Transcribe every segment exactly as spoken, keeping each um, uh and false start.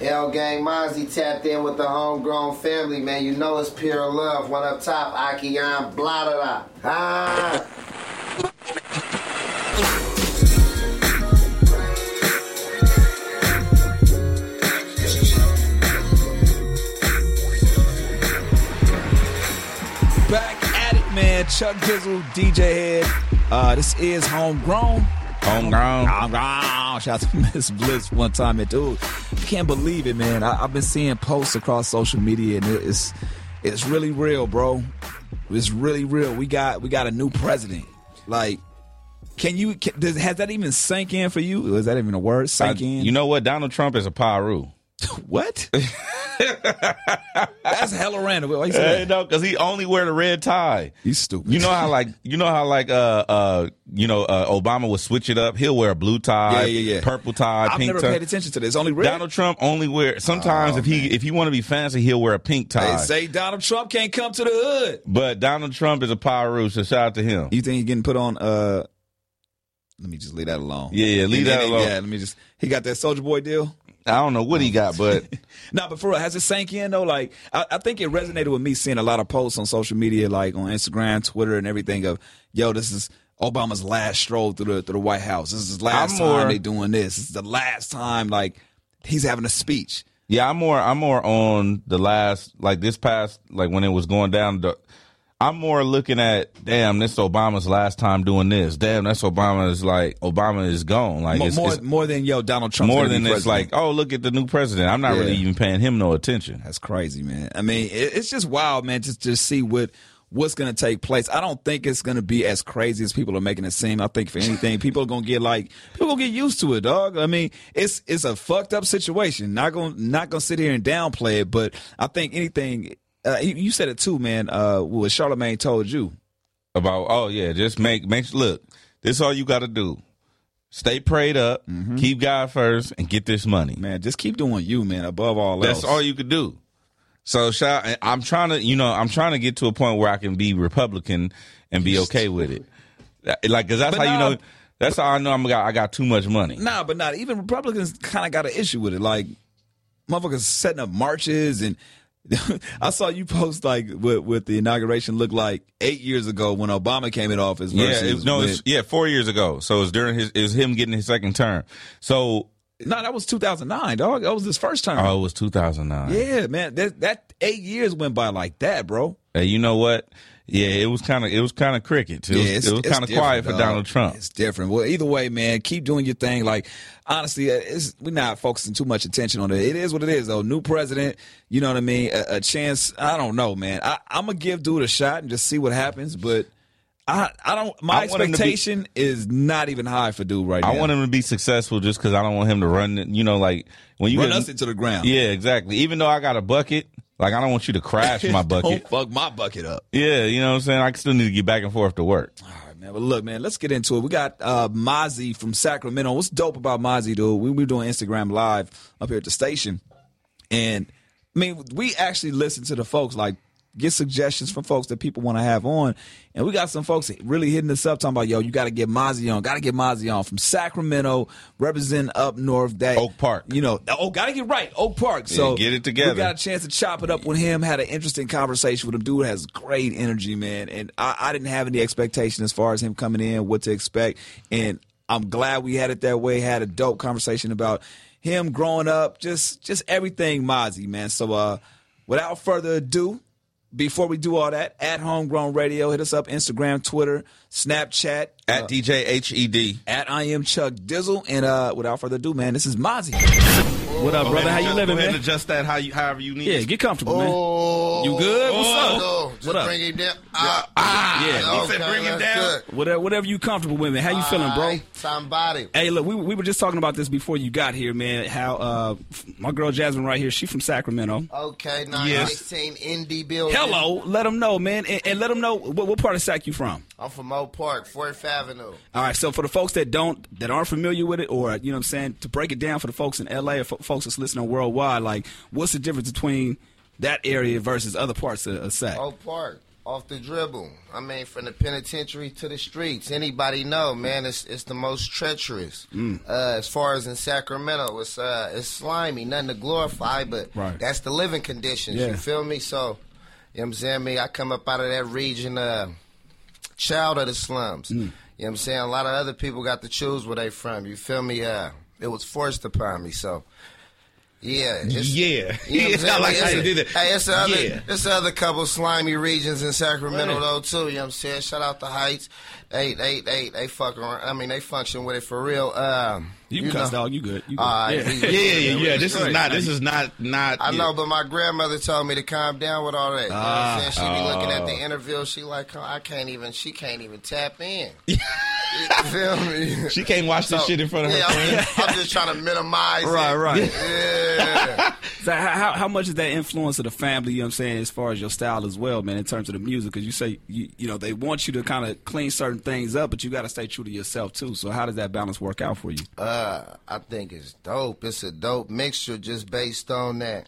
L Gang Mozzie tapped in with the homegrown family, man. You know it's pure love. One up top, Akian, blah, blah, blah. Ah. Back at it, man. Chuck Dizzle, D J Head. Uh, this is Homegrown. Homegrown. Homegrown. Shout out to Miss Bliss one time. And dude, can't believe it, man. I, I've been seeing posts across social media, and it's it's really real, bro. It's really real. We got we got a new president. Like, can you? Can, does, has that even sank in for you? Is that even a word? Sank I, in? You know what? Donald Trump is a Paru. What? That's hella random. Why you say Hey, that? no, because he only wear the red tie. You stupid. You know how like you know how like uh uh you know uh, Obama would switch it up. He'll wear a blue tie, Yeah, yeah, yeah. purple tie, I've pink never tie. paid attention to this. Only red. Donald Trump only wear sometimes Oh, if he man. if you want to be fancy, he'll wear a pink tie. They say Donald Trump can't come to the hood. But Donald Trump is a Paru, so shout out to him. You think he's getting put on? Uh, let me just leave that alone. Yeah, yeah, leave And that then- alone. Yeah, let me just. He got that Soulja Boy deal. I don't know what he got, but No, but for real, has it sank in though? Like, I, I think it resonated with me seeing a lot of posts on social media, like on Instagram, Twitter, and everything. Of yo, this is Obama's last stroll through the through the White House. This is his last I'm more- time they doing this. This is the last time like he's having a speech. yeah, I'm more I'm more on the last like this past like when it was going down the I'm more looking at damn this Obama's last time doing this. Damn, that's Obama's like Obama is gone. Like More it's, more, it's more than yo Donald Trump. more than it's like, oh, look at the new president. I'm not Yeah. really even paying him no attention. That's crazy, man. I mean, it, it's just wild, man. Just to see what what's going to take place. I don't think it's going to be as crazy as people are making it seem. I think for anything, people are going to get like people going to get used to it, dog. I mean, it's it's a fucked up situation. Not going not going to sit here and downplay it, but I think anything. Uh, you, you said it too, man. Uh, what Charlamagne told you. About oh yeah, just make make look. This all you got to do. Stay prayed up, keep God first, and get this money. Man, just keep doing you, man. Above all That's else, all you could do. So shout, I'm trying to, you know, I'm trying to get to a point where I can be Republican and be okay with it. Like, cause that's But how now- you know. That's how I know I'm got. I got too much money. Nah, but not even Republicans kind of got an issue with it. Like, motherfuckers setting up marches, and I saw you post like what, what the inauguration looked like eight years ago when Obama came in office. Yeah, Versus it, no, when- it's, yeah, four years ago. So it was during his, it was him getting his second term. So no, that was two thousand nine, dog. That was his first term. oh, it was two thousand nine. Yeah, man, that, that eight years went by like that, bro. Hey, you know what? Yeah, it was kind of it was kind of crickets. It was, yeah, it's, it was it's kind of different, quiet for dog. Donald Trump. It's different. Well, either way, man, keep doing your thing. Like, honestly, it's, we're not focusing too much attention on it. It is what it is, though. New president, you know what I mean? A, a chance. I don't know, man. I, I'm gonna give dude a shot and just see what happens. But I, I don't. My I want him to be- expectation is not even high for dude right I now. want him to be successful just because I don't want him to run. You know, like when you run get, us into the ground. yeah, exactly. Even though I got a bucket, like I don't want you to crash my bucket. Don't fuck my bucket up. Yeah, you know what I'm saying? I still need to get back and forth to work. All right, man. But look, man, let's get into it. We got uh, Mozzie from Sacramento. What's dope about Mozzie, dude? We were doing Instagram Live up here at the station. And, I mean, we actually listen to the folks, like, get suggestions from folks that people want to have on. And we got some folks really hitting us up, talking about, yo, you got to get Mozzie on. Got to get Mozzie on from Sacramento, representing up north. That Oak Park. You know, oh, got to get right. Oak Park. Yeah, So get it together. We got a chance to chop it up with him, had an interesting conversation with him. Dude has great energy, man. And I, I didn't have any expectation as far as him coming in, what to expect. And I'm glad we had it that way, had a dope conversation about him growing up, just just everything Mozzie, man. So uh, without further ado, before we do all that, at Homegrown Radio, hit us up, Instagram, Twitter, Snapchat. At uh, D J H E D. At I am Chuck Dizzle. And uh, without further ado, man, this is Mozzie. What up, brother? How you living, Go ahead man? and adjust that how you, however you need. Yeah, it. get comfortable, Oh, man. You good? What's up? No, just What up? bring it down. Ah, Ah, Yeah, he said okay, bring him that's down. good. Whatever, whatever you comfortable with, man. How you feeling, bro? All right, somebody. Hey, look, we we were just talking about this before you got here, man. How uh, my girl Jasmine right here, she from Sacramento. Okay, nine Yes. sixteen Indie Building. Hello, let them know, man, and, and let them know what, what part of Sac you from. I'm from Oak Park, fourth Avenue. All right, so for the folks that don't, that aren't familiar with it, or you know what I'm saying, to break it down for the folks in L A or fo- folks that's listening worldwide, like what's the difference between that area versus other parts of, of Sac? Oak Park. off the dribble. I mean, from the penitentiary to the streets. Anybody know, man? It's it's the most treacherous. Mm. Uh, as far as in Sacramento, it's uh, it's slimy, nothing to glorify, but right. that's the living conditions. Yeah. You feel me? So, you know what I'm saying? Me, I come up out of that region, uh, child of the slums. Mm. You know what I'm saying? A lot of other people got to choose where they from. You feel me? Uh, it was forced upon me, so. Yeah, it's, yeah. You know yeah I like how you did that. Hey, it's the other, yeah. it's the other couple slimy regions in Sacramento right. though too. You know what I'm saying? Shout out the Heights. They, they, they, they fuck around. I mean, they function with it for real. Um, you can cuss, dog. You good? You good. Uh, yeah. yeah, yeah, yeah, yeah. This is not. This is not. Not. I yeah. know, but my grandmother told me to calm down with all that. You know uh, what I'm saying? She be uh, looking at the interview. She like, oh, I can't even. She can't even tap in. You feel me? She can't watch this so, shit in front of yeah, her. I'm just, I'm just trying to minimize right, it. Right, right. Yeah. So how how much is that influence of the family, you know what I'm saying, as far as your style as well, man, in terms of the music? Because you say, you, you know, they want you to kind of clean certain things up, but you got to stay true to yourself, too. So how does that balance work out for you? Uh, I think it's dope. It's a dope mixture just based on that.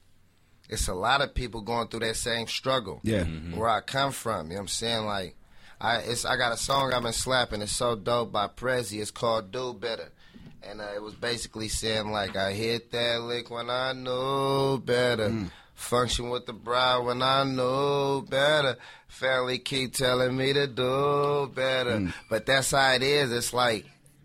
It's a lot of people going through that same struggle. Yeah. Mm-hmm. Where I come from, you know what I'm saying? Like, I it's I got a song I've been slapping. It's so dope by Prezi. It's called Do Better. And uh, it was basically saying, like, I hit that lick when I knew better. Mm. Function with the bride when I knew better. Family keep telling me to do better. Mm. But that's how it is. It's like,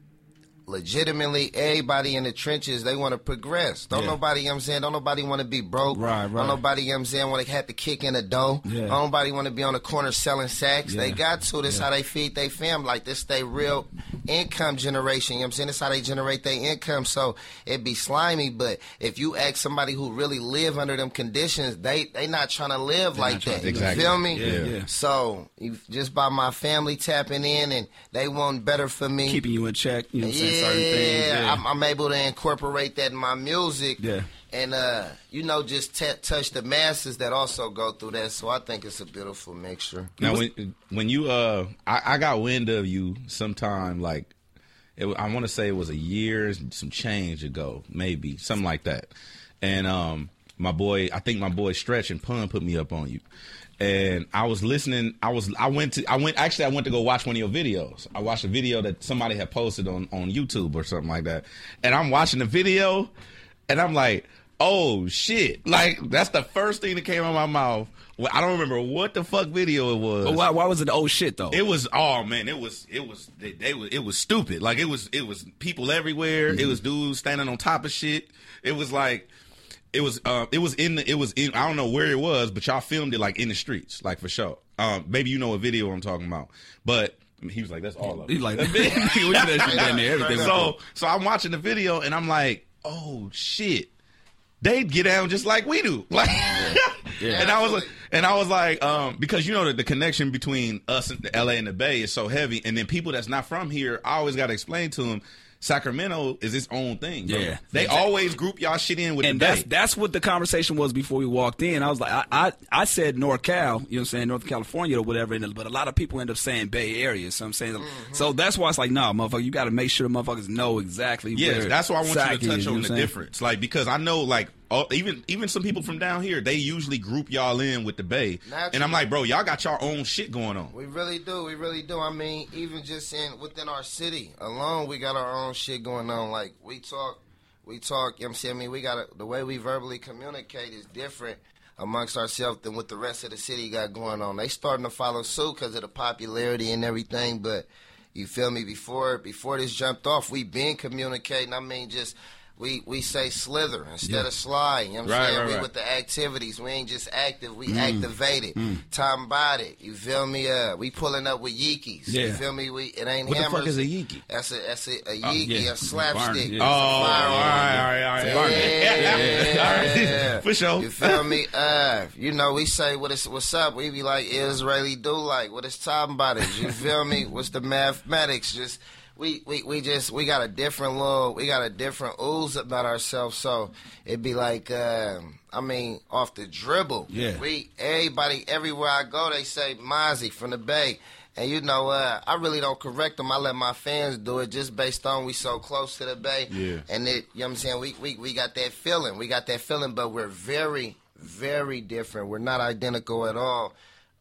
legitimately, everybody in the trenches, they want to progress. Don't yeah. nobody, you know what I'm saying, don't nobody want to be broke. Right, right. Don't nobody, you know what I'm saying, want to have to kick in the dough. Yeah. Don't nobody want to be on the corner selling sacks. Yeah. They got to. This yeah. how they feed their fam. Like, this they real income generation. You know what I'm saying? This how they generate their income. So it be slimy, but if you ask somebody who really live under them conditions, they they not trying to live They're like that. Exactly. You feel me? Yeah, yeah. So you, just by my family tapping in and they want better for me. Keeping you in check, you know what I'm yeah. saying? Certain things. Yeah, I'm, I'm able to incorporate that in my music. Yeah. And, uh, you know, just t- touch the masses that also go through that. So I think it's a beautiful mixture. Now, when when you, uh, I, I got wind of you sometime, like, it, I want to say it was a year, some change ago, maybe, something like that. And um, my boy, I think my boy Stretch and Pun put me up on you. And I was listening. I was. I went to. I went. Actually, I went to go watch one of your videos. I watched a video that somebody had posted on, on YouTube or something like that. And I'm watching the video, and I'm like, "Oh shit!" Like, that's the first thing that came out of my mouth. Well, I don't remember what the fuck video it was. But why? Why was it oh shit though? It was. Oh man, it was. It was. They, they was. It was stupid. Like it was. It was people everywhere. Mm-hmm. It was dudes standing on top of shit. It was like. It was uh, it was in the, it was in I don't know where it was, but y'all filmed it like in the streets, like for sure. Um, maybe you know what video I'm talking about. But I mean, he was like, "That's all of it." He's like, "Everything." So so I'm watching the video and I'm like, "Oh shit, they get down just like we do." Like, yeah. Yeah. and I was like, and I was like, um, because you know that the connection between us and the L A and the Bay is so heavy, and then people that's not from here, I always got to explain to them. Sacramento is its own thing. Bro. Yeah, they exactly. always group y'all shit in with and the that's Bay. That's what the conversation was before we walked in. I was like, I I, I said NorCal, you know what I'm saying, Northern California or whatever, but a lot of people end up saying Bay Area. So I'm saying, mm-hmm. so that's why it's like, nah, motherfucker, you got to make sure the motherfuckers know exactly. Yes, where that's why I want Sac you to touch is, on you know the difference, like because I know like. Oh, even even some people from down here, they usually group y'all in with the Bay. Naturally. And I'm like, bro, y'all got your own shit going on. We really do. We really do. I mean, even just in within our city alone, we got our own shit going on. Like, we talk, we talk, you know what I'm saying? I mean, we got a, the way we verbally communicate is different amongst ourselves than what the rest of the city got going on. They starting to follow suit because of the popularity and everything, but you feel me? Before before this jumped off, we been communicating. I mean, just... We we say slither instead yeah. of slide. You know what I'm right, saying? Right, we right. with the activities. We ain't just active. We mm. activated. Mm. Time about it. You feel me? Uh, we pulling up with yeekis. Yeah. You feel me? We it ain't what hammers. What the fuck is a yeeki? That's a that's a, a yeeki, oh, yeah. a slapstick. Yeah. Oh, all right, all right, all right. Yeah, yeah, yeah, yeah. For sure. You feel me? Uh, you know, we say what is what's up. We be like Israeli do like what it's talking about it. You feel me? What's the mathematics? Just We, we we just we got a different little we got a different ooze about ourselves, so it'd be like uh, I mean off the dribble. Yeah. We everybody everywhere I go they say Mozzie from the Bay, and you know uh, I really don't correct them. I let my fans do it just based on we so close to the Bay. Yeah. And it, you know what I'm saying, we we we got that feeling. We got that feeling, but we're very very different. We're not identical at all.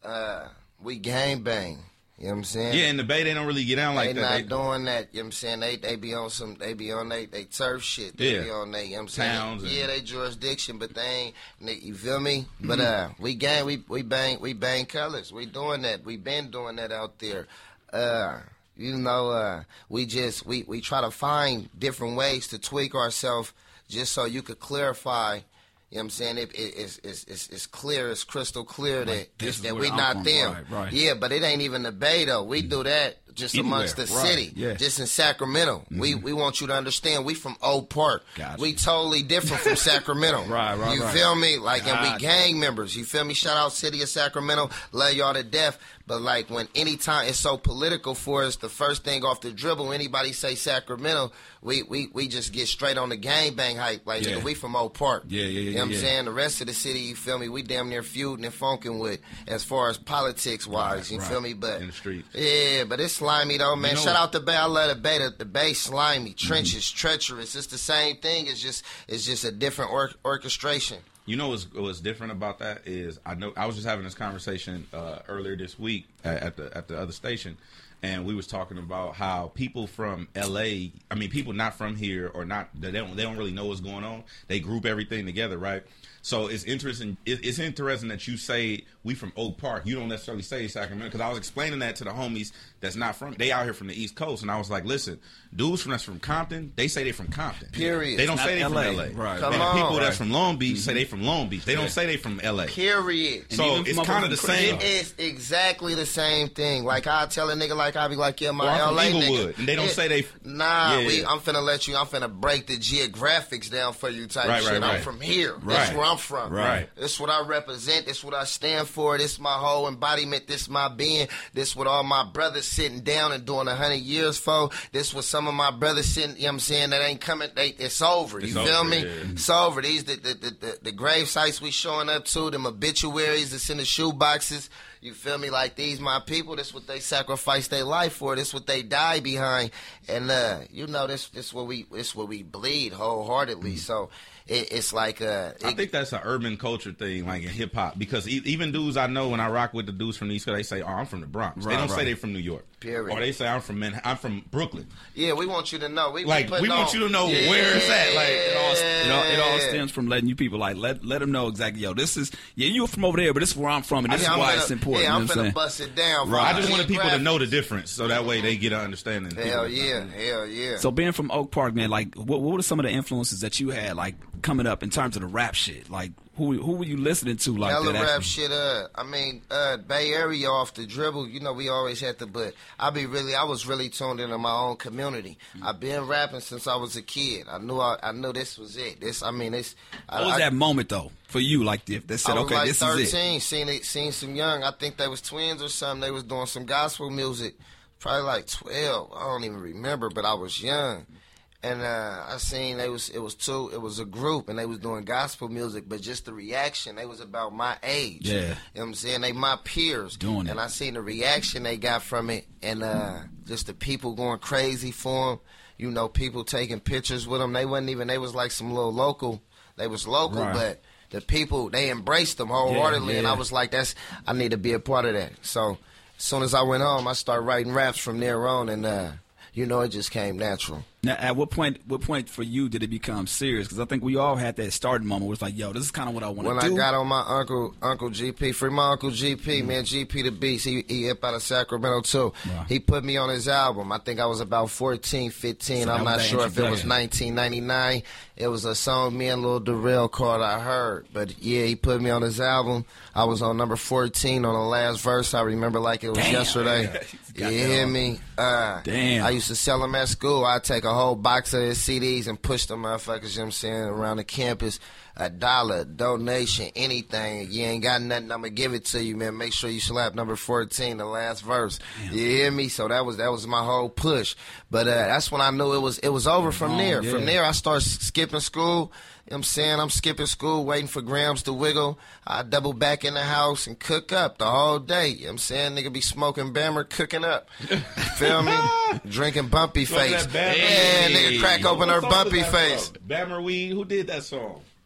uh, we gang bang. You know what I'm saying? Yeah, in the Bay, they don't really get down like they that. Not They not doing that. You know what I'm saying? They they be on some. They be on they they turf shit. They Yeah. be on they. You know what I'm saying? Towns and- Yeah, they jurisdiction, but they ain't. They, you feel me? But uh, we gang. We we bang. We bang colors. We doing that. We been doing that out there. Uh. You know, uh, we just we, we try to find different ways to tweak ourselves just so you could clarify. You know what I'm saying? It, it, it's, it's, it's, it's clear, it's crystal clear that, this is that where we I'm not from. them. Right, right. Yeah, but it ain't even the Bay, though. We do that just Anywhere, amongst the right, city, yeah. just in Sacramento. We we want you to understand we from Oak Park. Gotcha. We totally different from Sacramento. Right, right, You right. feel me? Like, and Gotcha. we gang members. You feel me? Shout out City of Sacramento. Love y'all to death. But like when anytime it's so political for us, the first thing off the dribble, anybody say Sacramento, we we, we just get straight on the gang bang hype. Like, Yeah. nigga, we from Oak Park. Yeah, yeah, yeah, You know what yeah. I'm saying? The rest of the city, you feel me? We damn near feuding and funking with as far as politics wise. You right. feel me? But In the streets. yeah, but it's slimy though, man. You know- Shout out the Bay. I love the Bay. The, the Bay slimy, trenches, treacherous. It's the same thing. It's just it's just a different or- orchestration. You know what's, what's different about that is I know I was just having this conversation uh, earlier this week at, at the at the other station, and we was talking about how people from L A, I mean people not from here or not they don't they don't really know what's going on. They group everything together, right? So it's interesting. it- It's interesting that you say we from Oak Park. You don't necessarily say Sacramento because I was explaining that to the homies that's not from. They out here from the East Coast, and I was like, listen, dudes from that's from Compton, they say they from Compton. Period. They don't Not say they L A. from L A. Right. Come And the on. people that's Right. from Long Beach say they from Long Beach. They don't Yeah. say they from L A. Period. So even it's from kind of the motherfucking same. It is exactly the same thing. Like I tell a nigga, like I be like, yeah, my Or I'm from L A Inglewood, nigga. and they don't It- say they- Nah, Yeah, we. yeah. I'm finna let you. I'm finna break the geographics down for you, type Right, shit. right, I'm right. from here. Right. That's where I'm from. Right. This what I represent. This what I stand for. This my whole embodiment. This my being. This what all my brothers sitting down and doing a hundred years for. This what some of my brothers sitting. You know what I'm saying? That ain't coming. They, it's over. You It's feel over, me? yeah. It's over. These the the, the the the grave sites we showing up to. Them obituaries that's in the shoe boxes. You feel me? Like these my people. This what they sacrifice their life for. This what they die behind. And uh, you know this this what we this what we bleed wholeheartedly. So it, it's like uh, I it- think that's an urban culture thing, like in hip hop, because e- even dudes I know when I rock with the dudes from the East Coast, they say, "Oh, I'm from the Bronx." Right, they don't right. say they from New York, Period. or they say I'm from Man- I'm from Brooklyn. yeah, we want you to know. We Like, putting we want on- you to know where it's at, like, It all, it, all, it all Yeah. stems from letting you people like let let them know exactly. Yo, this is yeah, you're from over there, but this is where I'm from, and this Yeah, is I'm why finna- it's important. Yeah, you I'm know what I'm finna saying? bust it down. I from just wanted people to geographic. know the difference, so that way they get an understanding. Hell People- yeah, hell yeah. So being from Oak Park, man, like what what were some of the influences that you had like coming up in terms of the rap shit? Like who who were you listening to like Hella that? rap actually- shit. Uh, I mean, uh, Bay Area off the dribble. You know, we always had to. But I be really, I was really tuned into my own community. I've been rapping since I was a kid. I knew, I, I knew this was it. This, I mean, this. I, What was I, that moment though for you? Like if they said, I was okay, like this is it. thirteen. Seen it, seen some young. I think they was twins or something. They was doing some gospel music. Probably like twelve. I don't even remember, but I was young. And uh, I seen they was it was two it was a group and they was doing gospel music, but just the reaction, they was about my age. Yeah. You know what I'm saying? They my peers. Doing it. And I seen the reaction they got from it, and uh, just the people going crazy for them. You know, people taking pictures with them. They wasn't even, they was like some little local. They was local, Right. but the people, they embraced them wholeheartedly. Yeah, And yeah. I was like, that's, I need to be a part of that. So as soon as I went home, I started writing raps from there on, and, uh, you know, it just came natural. Now, at what point? What point for you did it become serious? Because I think we all had that starting moment where it's like, yo, this is kind of what I want When to I do. got on my uncle, Uncle G P, free my Uncle G P, man, G P the Beast, he, he hip out of Sacramento too. Wow. He put me on his album. I think I was about fourteen, fifteen. So that I'm was not that sure if it was introduction. nineteen ninety-nine. It was a song me and Lil Darrell called I Heard. But yeah, he put me on his album. I was on number fourteen on the last verse. I remember like it was Damn. yesterday. Got You that hear on. me? Uh, Damn. I used to sell them at school. I'd take a whole box of his C Ds and push them motherfuckers, you know what I'm saying, around the campus. A dollar, donation, anything. You ain't got nothing, I'm gonna give it to you, man. Make sure you slap number fourteen, the last verse. You hear me? So that was that was my whole push. But uh, that's when I knew it was it was over from Oh, there. yeah. From there I started skipping school. You know what I'm saying? I'm skipping school, waiting for grams to wiggle. I double back in the house and cook up the whole day. You know what I'm saying? Nigga be smoking Bammer, cooking up. You feel me? Drinking bumpy Smoking face. that Bammer Yeah, weed. nigga crack open her What song was bumpy that face. from? Bammer Weed. Who did that song?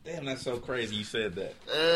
Damn, that's so crazy you said that.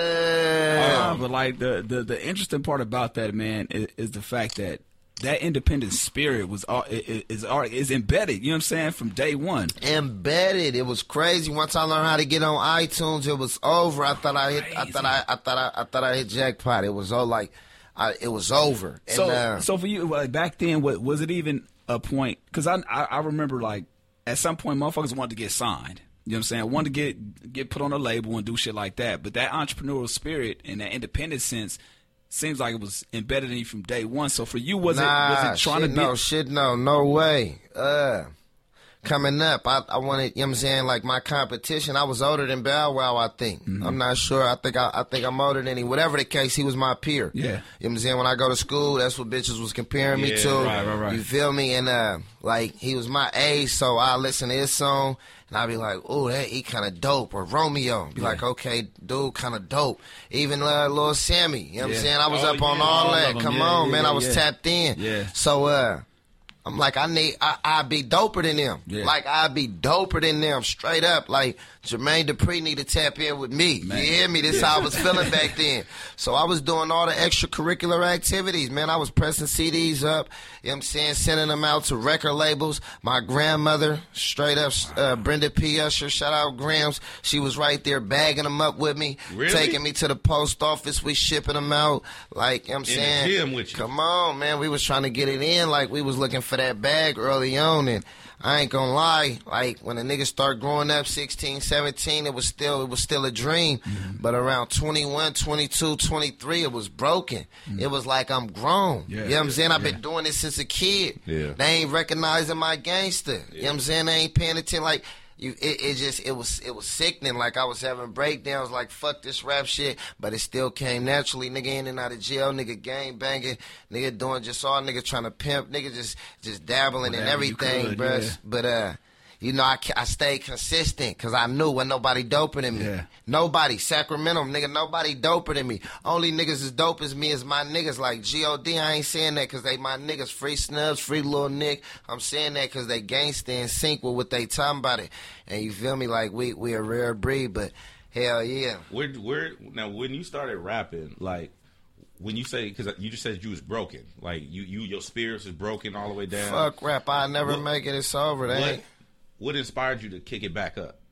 Uh, Uh, but like the, the the interesting part about that, man, is, is the fact that that independent spirit was al- is is already is embedded. You know what I'm saying, from day one. embedded. It was crazy. Once I learned how to get on iTunes, it was over. I thought I hit. I thought I. I thought I. I thought I hit jackpot. It was all like, I, it was over. And, So uh, so for you, like back then, what was it even a point? Because I, I I remember like at some point, motherfuckers wanted to get signed. You know what I'm saying? Wanted to get get put on a label and do shit like that. But that entrepreneurial spirit and that independent sense seems like it was embedded in you from day one. So for you, was nah, it was it trying shit to be? no, shit no, no way. Uh, coming up, I, I wanted. You know what I'm saying? Like my competition, I was older than Bow Wow. I think. Mm-hmm. I'm not sure. I think I, I think I'm older than him. Whatever the case, he was my peer. Yeah. You know what I'm saying? When I go to school, that's what bitches was comparing me Yeah, to. right, right, right. You feel me? And uh, like he was my age, so I listen to his song. And I'd be like, oh, that he kind of dope. Or Romeo. Be like, okay, dude, kind of dope. Even uh, Lil Sammy. You know what Yeah. I'm saying? I was Oh, up on yeah, all all that. of them. Come Yeah, on, yeah, man. yeah, I was yeah. tapped in. Yeah. So, uh, I'm like, I need, I, I'd be doper than them. Yeah. Like, I'd be doper than them, straight up. Like, Jermaine Dupri need to tap in with me. Man. You hear me? This how I was feeling back then. So I was doing all the extracurricular activities, man. I was pressing C Ds up, you know what I'm saying, sending them out to record labels. My grandmother, straight up, uh, Brenda P. Usher, shout out Grams. She was right there bagging them up with me, Really? taking me to the post office. We shipping them out. Like, you know what I'm In the saying? gym with you. Come on, man. We was trying to get it in. Like, we was looking for that bag early on. And I ain't gonna lie, like, when the niggas start growing up, sixteen, seventeen, it was still, it was still a dream. Mm-hmm. But around twenty-one, twenty-two, twenty-three, it was broken. It was like I'm grown. Mm-hmm. Yeah. You know what I'm saying? I've Yeah. been doing this since a kid. Yeah. They ain't recognizing my gangster. You know what I'm saying? They ain't paying attention. Like, You, it, it just it was it was sickening. Like I was having breakdowns. Like fuck this rap shit, but it still came naturally. Nigga in and out of jail. Nigga gang banging. Nigga doing just all. Nigga trying to pimp. Nigga just just dabbling in Whatever you everything, could, bruh. yeah. But uh, you know I ca- I stayed consistent because I knew when nobody doper than me. Yeah. Nobody Sacramento nigga. Nobody doper than me. Only niggas as dope as me is my niggas. Like G O D. I ain't saying that because they my niggas. Free Snubs, free Lil Nick. I'm saying that because they gangsta in sync with what they talking about it. And you feel me? Like we we a rare breed, but hell yeah. Where, where now? When you started rapping, like when you say, because you just said you was broken, like you, you your spirits is broken all the way down. Fuck rap. I never What- make it. It's over. They What, ain't. what inspired you to kick it back up?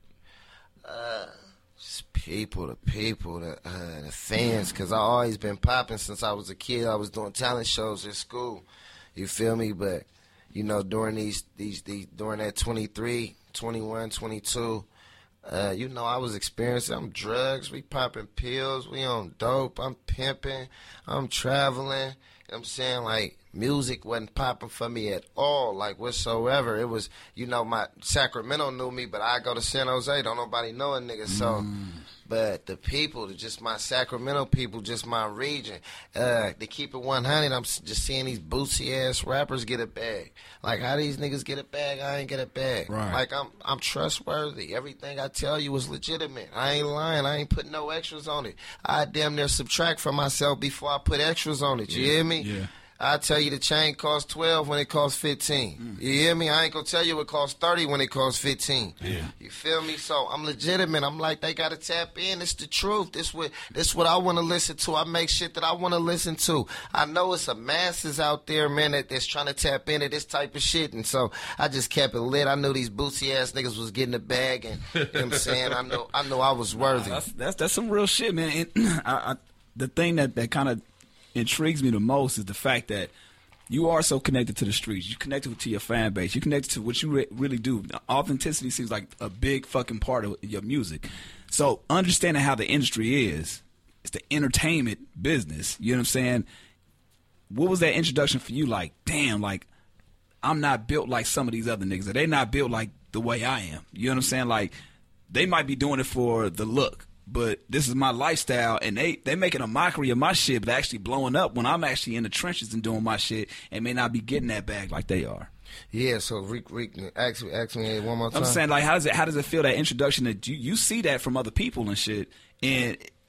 Just people, the people, the uh, the fans. Cause I always been popping since I was a kid. I was doing talent shows at school. You feel me? But you know, during these these these during that twenty-three, twenty-one, twenty-two. Uh, you know, I was experiencing, I'm drugs, we popping pills, we on dope, I'm pimping, I'm traveling, you know what I'm saying? Like, music wasn't popping for me at all, like, whatsoever. It was, you know, my, Sacramento knew me, but I go to San Jose, don't nobody know a nigga, so, but the people, just my Sacramento people, just my region, uh, to keep it one hundred, I'm s- just seeing these bootsy-ass rappers get a bag. Like, how these niggas get a bag, I ain't get a bag. Right. Like, I'm I'm trustworthy. Everything I tell you is legitimate. I ain't lying. I ain't putting no extras on it. I damn near subtract from myself before I put extras on it. You hear me? Yeah. I tell you the chain costs twelve when it costs fifteen. You hear me? I ain't gonna tell you it costs thirty when it costs fifteen. Yeah. You feel me? So I'm legitimate. I'm like, they gotta tap in. It's the truth. This what this what I wanna listen to. I make shit that I wanna listen to. I know it's a masses out there, man, that, that's trying to tap into this type of shit. And so I just kept it lit. I knew these bootsy ass niggas was getting the bag, and you know what I'm saying? I know I know I was worthy. That's that's that's some real shit, man. And I, I, the thing that, that kind of intrigues me the most is the fact that you are so connected to the streets. You connected to your fan base. You connected to what you re- really do. Authenticity seems like a big fucking part of your music. So understanding how the industry is, it's the entertainment business. You know what I'm saying? What was that introduction for you like? Damn, like I'm not built like some of these other niggas. Or they not built like the way I am. You know what I'm saying? Like they might be doing it for the look, but this is my lifestyle, and they they making a mockery of my shit, but actually blowing up when I'm actually in the trenches and doing my shit, and may not be getting that bag like they are. Yeah, so Rick, Rick, ask me, ask me one more time. I'm saying, like, how does it how does it feel, that introduction, that you you see that from other people and shit, and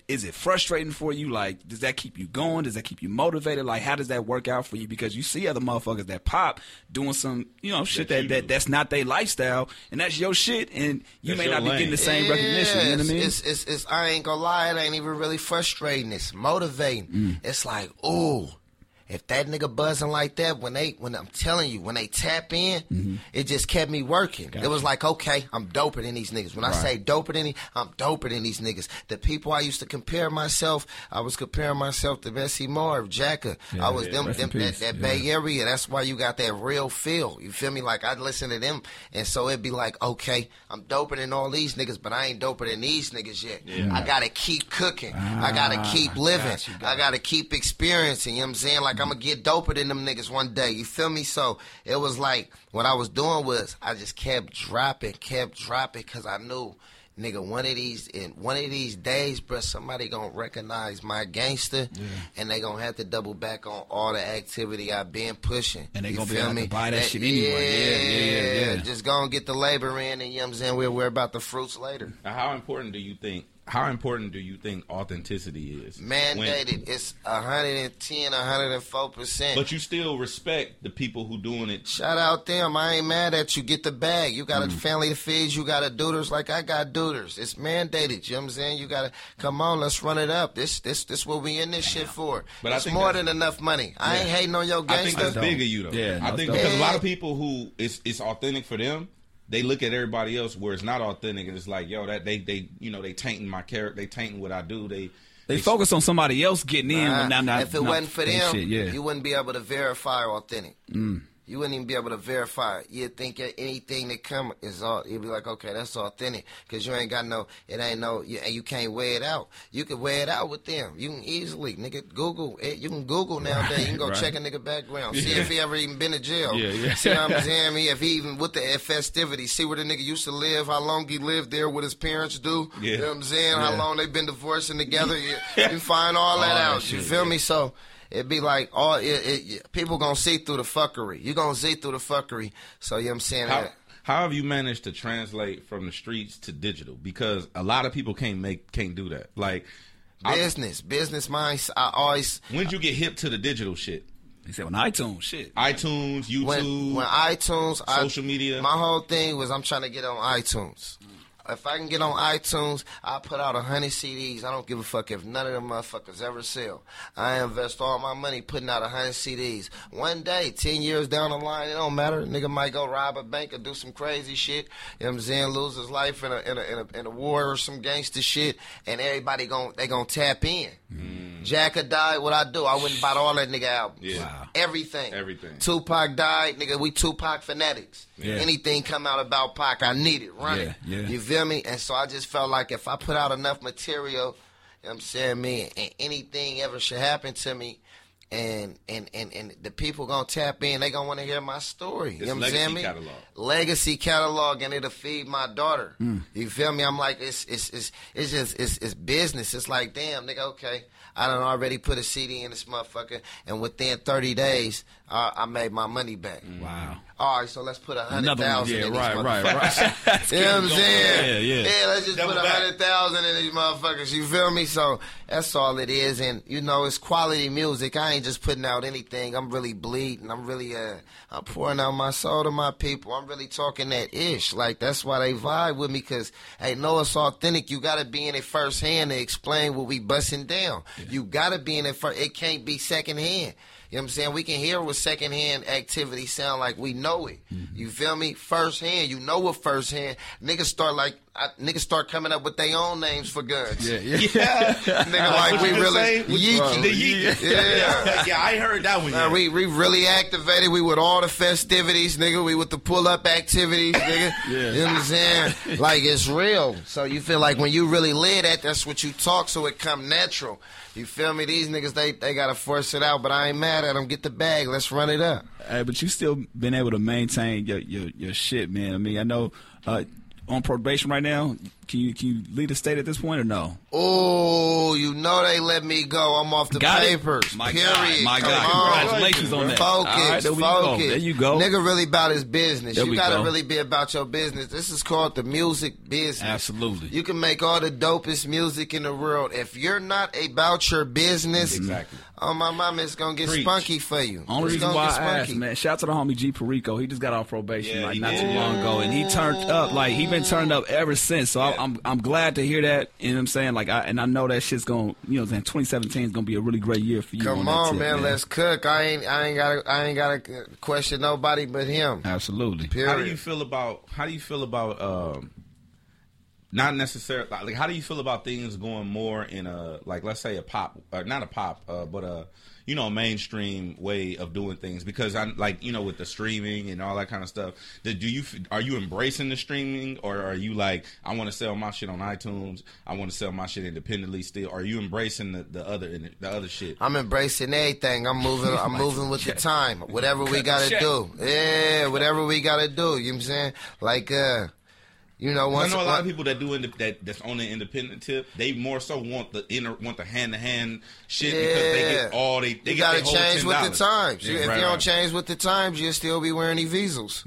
is it frustrating for you? Like, does that keep you going? Does that keep you motivated? Like, how does that work out for you? Because you see other motherfuckers that pop doing some, you know, shit that, that that's not their lifestyle, and that's your shit, and you That's may your not be lane. getting the same Yeah, recognition. You know what I mean? It's, it's, it's, I ain't gonna lie, it ain't even really frustrating. It's motivating. Mm. It's like, ooh, if that nigga buzzing like that, when they, when I'm telling you, when they tap in, Mm-hmm. it just kept me working. It was like, okay, I'm doper than these niggas. When I say doper than these, I'm doper than these niggas. The people I used to compare myself, I was comparing myself to Bessie Marv, Jacka. Yeah, I was yeah, them, rest in them that, peace. that Yeah. Bay Area. That's why you got that real feel. You feel me? Like I'd listen to them, and so it'd be like, okay, I'm doper than all these niggas, but I ain't doper than these niggas yet. I gotta keep cooking. I gotta keep living. got you, got I gotta keep experiencing. You know what I'm saying? Like I'm gonna get doper than them niggas one day. You feel me? So it was like what I was doing was I just kept dropping, kept dropping, cause I knew, nigga, one of these in one of these days, bruh, somebody gonna recognize my gangster, and they gonna have to double back on all the activity I've been pushing. And they You gonna be feel able to me? buy that shit anyway. Yeah, yeah, yeah, yeah. Just gonna get the labor in, and you know what I'm saying? We'll worry about the fruits later. Now, how important do you think? How important do you think authenticity is? Mandated. When- It's one hundred ten, one hundred four percent. but you still respect the people who doing it. Shout out them. I ain't mad at you. Get the bag. You got a family to feed. You got a duders like I got duders. It's mandated. You know what I'm saying? You got to come on. Let's run it up. This this this what we in this shit for. But I it's think more that's- than enough money. I ain't hating on your I think gangster. that's big of you though. Yeah, no, I think it's because dope. a lot of people who it's it's authentic for them, they look at everybody else where it's not authentic, and it's like, yo, that they they you know they tainting my character, they tainting what I do. They They focus on somebody else getting in. Nah, but not, not, if it not wasn't for they them, shit, yeah. you wouldn't be able to verify authentic. You wouldn't even be able to verify it. You'd think that anything that come is all. You'd be like, okay, that's authentic, because you ain't got no. It ain't no. You, and you can't weigh it out. You can weigh it out with them. You can easily, nigga, Google it. You can Google nowadays. You can go right. check a nigga background, see if he ever even been to jail. Yeah, yeah. See what I'm saying? Me, if he even with the festivities, see where the nigga used to live, how long he lived there, what his parents do. Yeah. You know what I'm saying? How Yeah. long they been divorcing together. You, you find all that All that out. shit, You feel yeah. me? So it be like all it, it, people gonna see through the fuckery. You gonna see through the fuckery. So you know what I'm saying? how That- how have you managed to translate from the streets to digital? Because a lot of people can't make can't do that. Like, I- business, business minds. I always when'd you get hip to the digital shit? He said on iTunes, shit. iTunes, YouTube, when when iTunes, social I, media. My whole thing was I'm trying to get on iTunes. If I can get on iTunes, I put out a hundred C Ds. I don't give a fuck if none of them motherfuckers ever sell. I invest all my money putting out a hundred C Ds. One day, ten years down the line, it don't matter. Nigga might go rob a bank or do some crazy shit. You know what I'm saying? Lose his life in a in a in a, in a war or some gangster shit, and everybody gon' they gonna tap in. Mm. Jacka died. What I do? I went and bought all that nigga albums. Yeah. Wow. Everything. Everything. Tupac died, nigga. We Tupac fanatics. Yeah. Anything come out about Pac, I need it. Run it. Yeah, yeah. You feel me? And so I just felt like if I put out enough material, you know what I'm saying, me, and anything ever should happen to me, and and and, and the people gonna tap in, they gonna want to hear my story. It's you know what I'm legacy saying? Me? catalog. Legacy catalog, and it'll feed my daughter. Mm. You feel me? I'm like, it's it's it's it's just it's it's business. It's like, damn, nigga, okay, I done already put a C D in this motherfucker, and within thirty days, uh, I made my money back. Wow. All right, so let's put a hundred Another one. thousand Yeah, in these right, right, motherfuckers. right. You know what I'm saying? Yeah, yeah. let's just Double put a back. hundred thousand in these motherfuckers. You feel me? So that's all it is, and you know, it's quality music. I ain't just putting out anything. I'm really bleeding. I'm really, uh, I'm pouring out my soul to my people. I'm really talking that ish. Like that's why they vibe with me, because they know it's authentic. You got to be in it firsthand to explain what we busting down. You got to be in it first. It can't be secondhand. You know what I'm saying? We can hear what secondhand activity sound like. We know it. Mm-hmm. You feel me? Firsthand. You know what firsthand. Niggas start like, I, niggas start coming up with their own names for guns. Yeah, yeah. Yeah. Nigga, like What we you been really, saying? What you- yeeky. the yeek. Yeah. yeah, I heard that one. Nah, yeah. we, we really activated. We with all the festivities, nigga. We with the pull up activities, nigga. Yeah. You know what I'm saying? Like it's real. So you feel like when you really live that, that's what you talk, so it come natural. You feel me? These niggas, they, they gotta force it out, but I ain't mad at them. Get the bag. Let's run it up. Hey, but you still been able to maintain your your, your shit, man. I mean, I know uh, on probation right now, Can you can you lead the state at this point or no? Oh, you know they let me go. I'm off the Got papers. it. My period. God. My Come God. on. Congratulations on that. Focus. All right, there we focus. go. There you go. Nigga really about his business. There you we gotta go. really be about your business. This is called the music business. Absolutely. You can make all the dopest music in the world. If you're not about your business, Exactly. oh my mama, it's gonna get Preach. spunky for you. Only it's reason gonna why get I asked, spunky. man. Shout out to the homie G Perico. He just got off probation Yeah, like he not too did. long ago, and he turned up like he been turned up ever since. So I, I'm I'm glad to hear that. You know what I'm saying? Like, I, and I know that shit's gonna, you know, what I'm saying twenty seventeen is gonna be a really great year for you. Come on, that on, tip, man, let's cook. I ain't, I ain't gotta, I ain't gotta question nobody but him. Absolutely. Period. How do you feel about how do you feel about um not necessarily like how do you feel about things going more in a like let's say a pop or not a pop uh, but a you know a mainstream way of doing things because I like you know with the streaming and all that kind of stuff do you are you embracing the streaming or are you like I want to sell my shit on iTunes I want to sell my shit independently still are you embracing the, the other the other shit? I'm embracing everything. I'm moving. I'm moving with the time. Whatever we gotta Check. do. Yeah, whatever we gotta do. You know what I'm saying? Like, uh, you know, I once know a lot of one- people that do ind- that that's on the independent tip. They more so want the inner, want the hand to hand shit because they get Yeah. all they. they you get gotta their whole change with the ten dollars. times. Yeah, if right, you don't right. change with the times, you'll still be wearing these visals.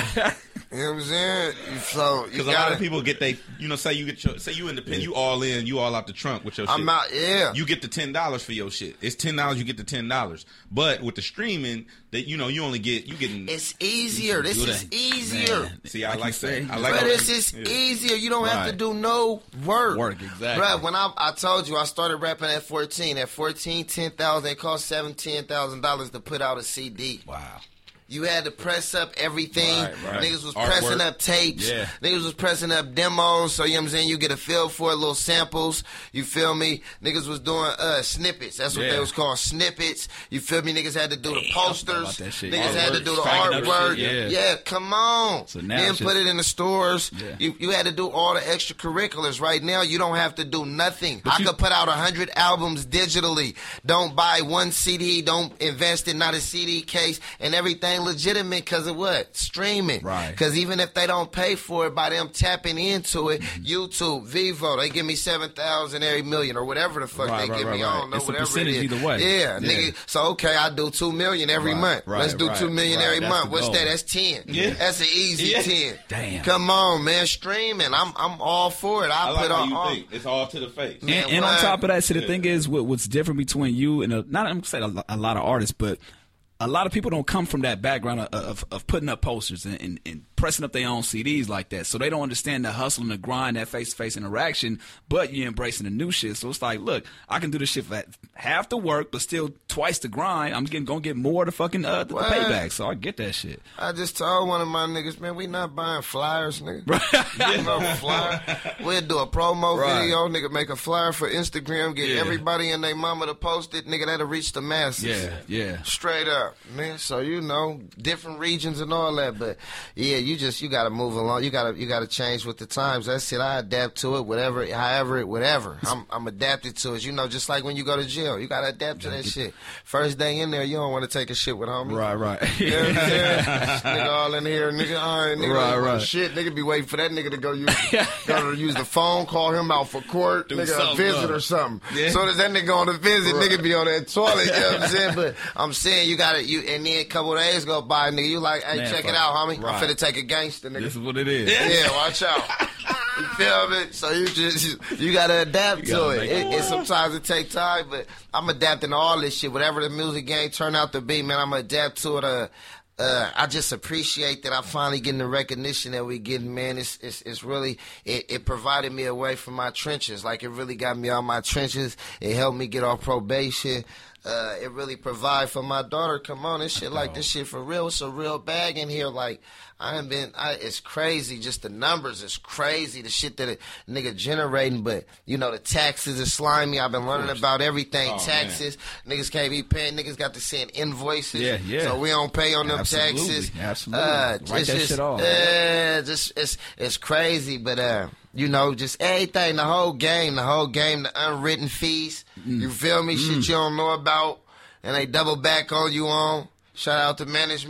You know what I'm saying? So you Because a lot gotta. of people get they, you know, say you get your, say you independent, you all in, you all out the trunk with your shit. I'm out. Yeah. You get the ten dollars for your shit. It's ten dollars. You get the ten dollars. But with the streaming, that you know, you only get you getting. It's easier. This Do is that. easier. Man. See, I Like like, you say, that. I like But how- this is yeah. easier. You don't have to Right. do no work. Work, exactly. Bruh, when I I told you I started rapping at fourteen. At fourteen, ten thousand. It cost seventeen thousand dollars to put out a C D. Wow. You had to press up everything. Right, right. Niggas was Artwork. pressing up tapes. Yeah. Niggas was pressing up demos. So, you know what I'm saying? You get a feel for it, little samples. You feel me? Niggas was doing uh, snippets. That's what Yeah. they was called, snippets. You feel me? Niggas had to do the Damn, posters. about that shit. Niggas had to Artwork, do the striking up artwork. shit, yeah. Yeah, come on. So now then it's put just- it in the stores. Yeah. You, you had to do all the extracurriculars. Right now, you don't have to do nothing. I you- could put out one hundred albums digitally. Don't buy one C D. Don't invest in not a C D case. And everything legitimate because of what? Streaming. Right. Because even if they don't pay for it by them tapping into it, YouTube, Vivo, they give me seven thousand every million or whatever the fuck Right, they right, give right, me. I right. don't know, It's a whatever percentage it is. either way. Yeah, Yeah. nigga. So, okay, I do two million every Right, month. right, Let's do right, two million right. every That's month. the What's goal. that? That's ten. Yeah. That's an easy Yeah. ten. Damn. Come on, man. Streaming. I'm I'm all for it. I, I like put how on you all. think. It's all to the face. And, and on what? top of that, see, the Yeah. thing is, what, what's different between you and a, not I'm saying a, lo- a lot of artists, but a lot of people don't come from that background of, of, of putting up posters and, and, and pressing up their own C Ds like that. So they don't understand the hustle and the grind, that face-to-face interaction, but you're embracing the new shit. So it's like, look, I can do this shit for half the work, but still twice the grind. I'm getting, gonna get more of the fucking uh, the, the What? payback. So I get that shit. I just told one of my niggas, man, we not buying flyers, nigga. You know, flyer. We'll do a promo Right. video, nigga, make a flyer for Instagram, get Yeah. everybody and their mama to post it, nigga, that'll reach the masses. Yeah, yeah. Straight up, man. So you know, different regions and all that, but yeah, you just you gotta move along. You gotta you gotta change with the times. That's it. I adapt to it, whatever, however, it, whatever. I'm I'm adapted to it. You know, just like when you go to jail, you gotta adapt to that shit. First day in there, you don't want to take a shit with homie. Right, right. You know what I'm saying? Nigga all in here, nigga, all right, nigga, Right, don't want right. shit. Nigga be waiting for that nigga to go use, go to use the phone, call him out for court, Do nigga, a something, visit huh? or something. Yeah. So as that nigga on the visit, nigga be on that toilet, you know what I'm saying? But I'm saying you gotta, you, and then a couple of days go by, nigga, you like, hey, Man, check fuck it out, homie. it. I'm Right. finna take a gangster, nigga. This is what it is. Yeah, watch out. You feel me? So you just you gotta adapt You to gotta it. make It, it it. Sometimes it take time, but I'm adapting to all this shit. Whatever the music game turn out to be, man, I'm gonna adapt to it. Uh, uh, I just appreciate that I'm finally getting the recognition that we getting, man. It's it's, it's really it, it provided me away from my trenches. Like it really got me out my trenches. It helped me get off probation. Uh, it really provide for my daughter. Come on, this shit like this shit for real. It's a real bag in here. Like I ain't been. I, it's crazy. Just the numbers is crazy. The shit that a nigga generating. But you know the taxes is slimy. I've been learning about everything. Oh, taxes. Niggas can't be paying. Niggas got to send invoices. Yeah, yeah. So we don't pay on them Absolutely, taxes. absolutely. Uh, Write it's that just, shit off. Uh, just it's it's crazy. But uh, you know, just everything. The whole game. The whole game. The unwritten fees. Mm. You feel me? Shit you don't know about. And they double back on you on. Shout out to management.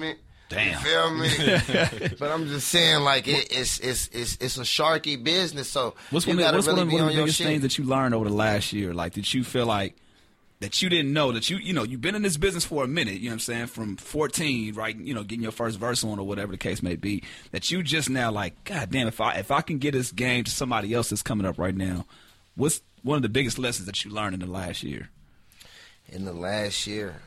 Damn. You feel me? But I'm just saying, like, it, it's it's it's it's a sharky business, so What's you one, of, gotta what's really one, of- be one of on the your biggest shit. things that you learned over the last year? Like, did you feel like that you didn't know that you, you know, you've been in this business for a minute, you know what I'm saying, from fourteen, right, you know, getting your first verse on or whatever the case may be, that you just now like, God damn, if I if I can get this game to somebody else that's coming up right now, what's one of the biggest lessons that you learned in the last year? In the last year,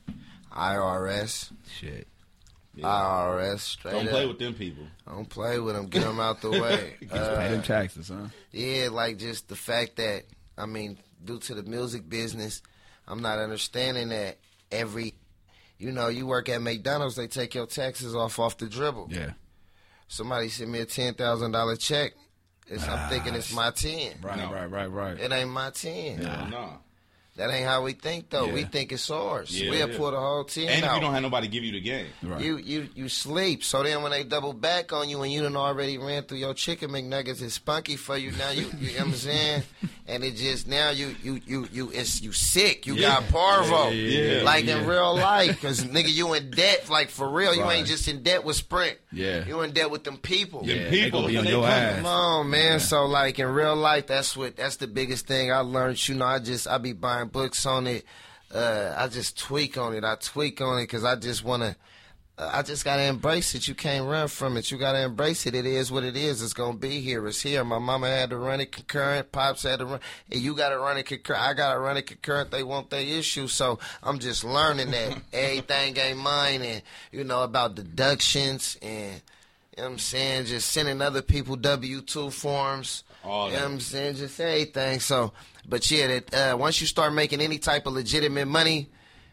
I R S, Shit. I R S, straight Don't up. play with them people. Don't play with them. Get them out the way. Pay Uh, them taxes, huh? yeah, like just the fact that, I mean, due to the music business, I'm not understanding that every, you know, you work at McDonald's, they take your taxes off off the dribble. Yeah. Somebody sent me a ten thousand dollars check. It's, I'm thinking it's my ten. Right, No. right, right, right. It ain't my ten. No, no. That ain't how we think, though. Yeah. We think it's ours. Yeah, We'll yeah. pull the whole ten And if out. you don't have nobody give you the game. Right. You you you sleep. So then when they double back on you and you done already ran through your chicken McNuggets, it's spunky for you now. You you know what I'm saying? And it just now you you you you it's you sick. You Yeah. got parvo. Yeah, yeah, yeah. Like Yeah. in real life. Cause nigga you in debt, like for real. You Right. ain't just in debt with Sprint. Yeah. You in debt with them people. Them Yeah, they people, gonna be on they your coming. ass. Come on, man. So like in real life, that's what that's the biggest thing I learned. You know, I just I be buying books on it. Uh, I just tweak on it. I tweak on it because I just want to. Uh, I just gotta embrace it. You can't run from it. You gotta embrace it. It is what it is. It's gonna be here. It's here. My mama had to run it concurrent. Pops had to run. And you gotta run it concurrent. I gotta run it concurrent. They want their issue. So I'm just learning that everything ain't mine, and you know about deductions and. You know what I'm saying? Just sending other people W two forms. All you know that. what I'm saying? Just everything. So, but yeah, that uh, once you start making any type of legitimate money,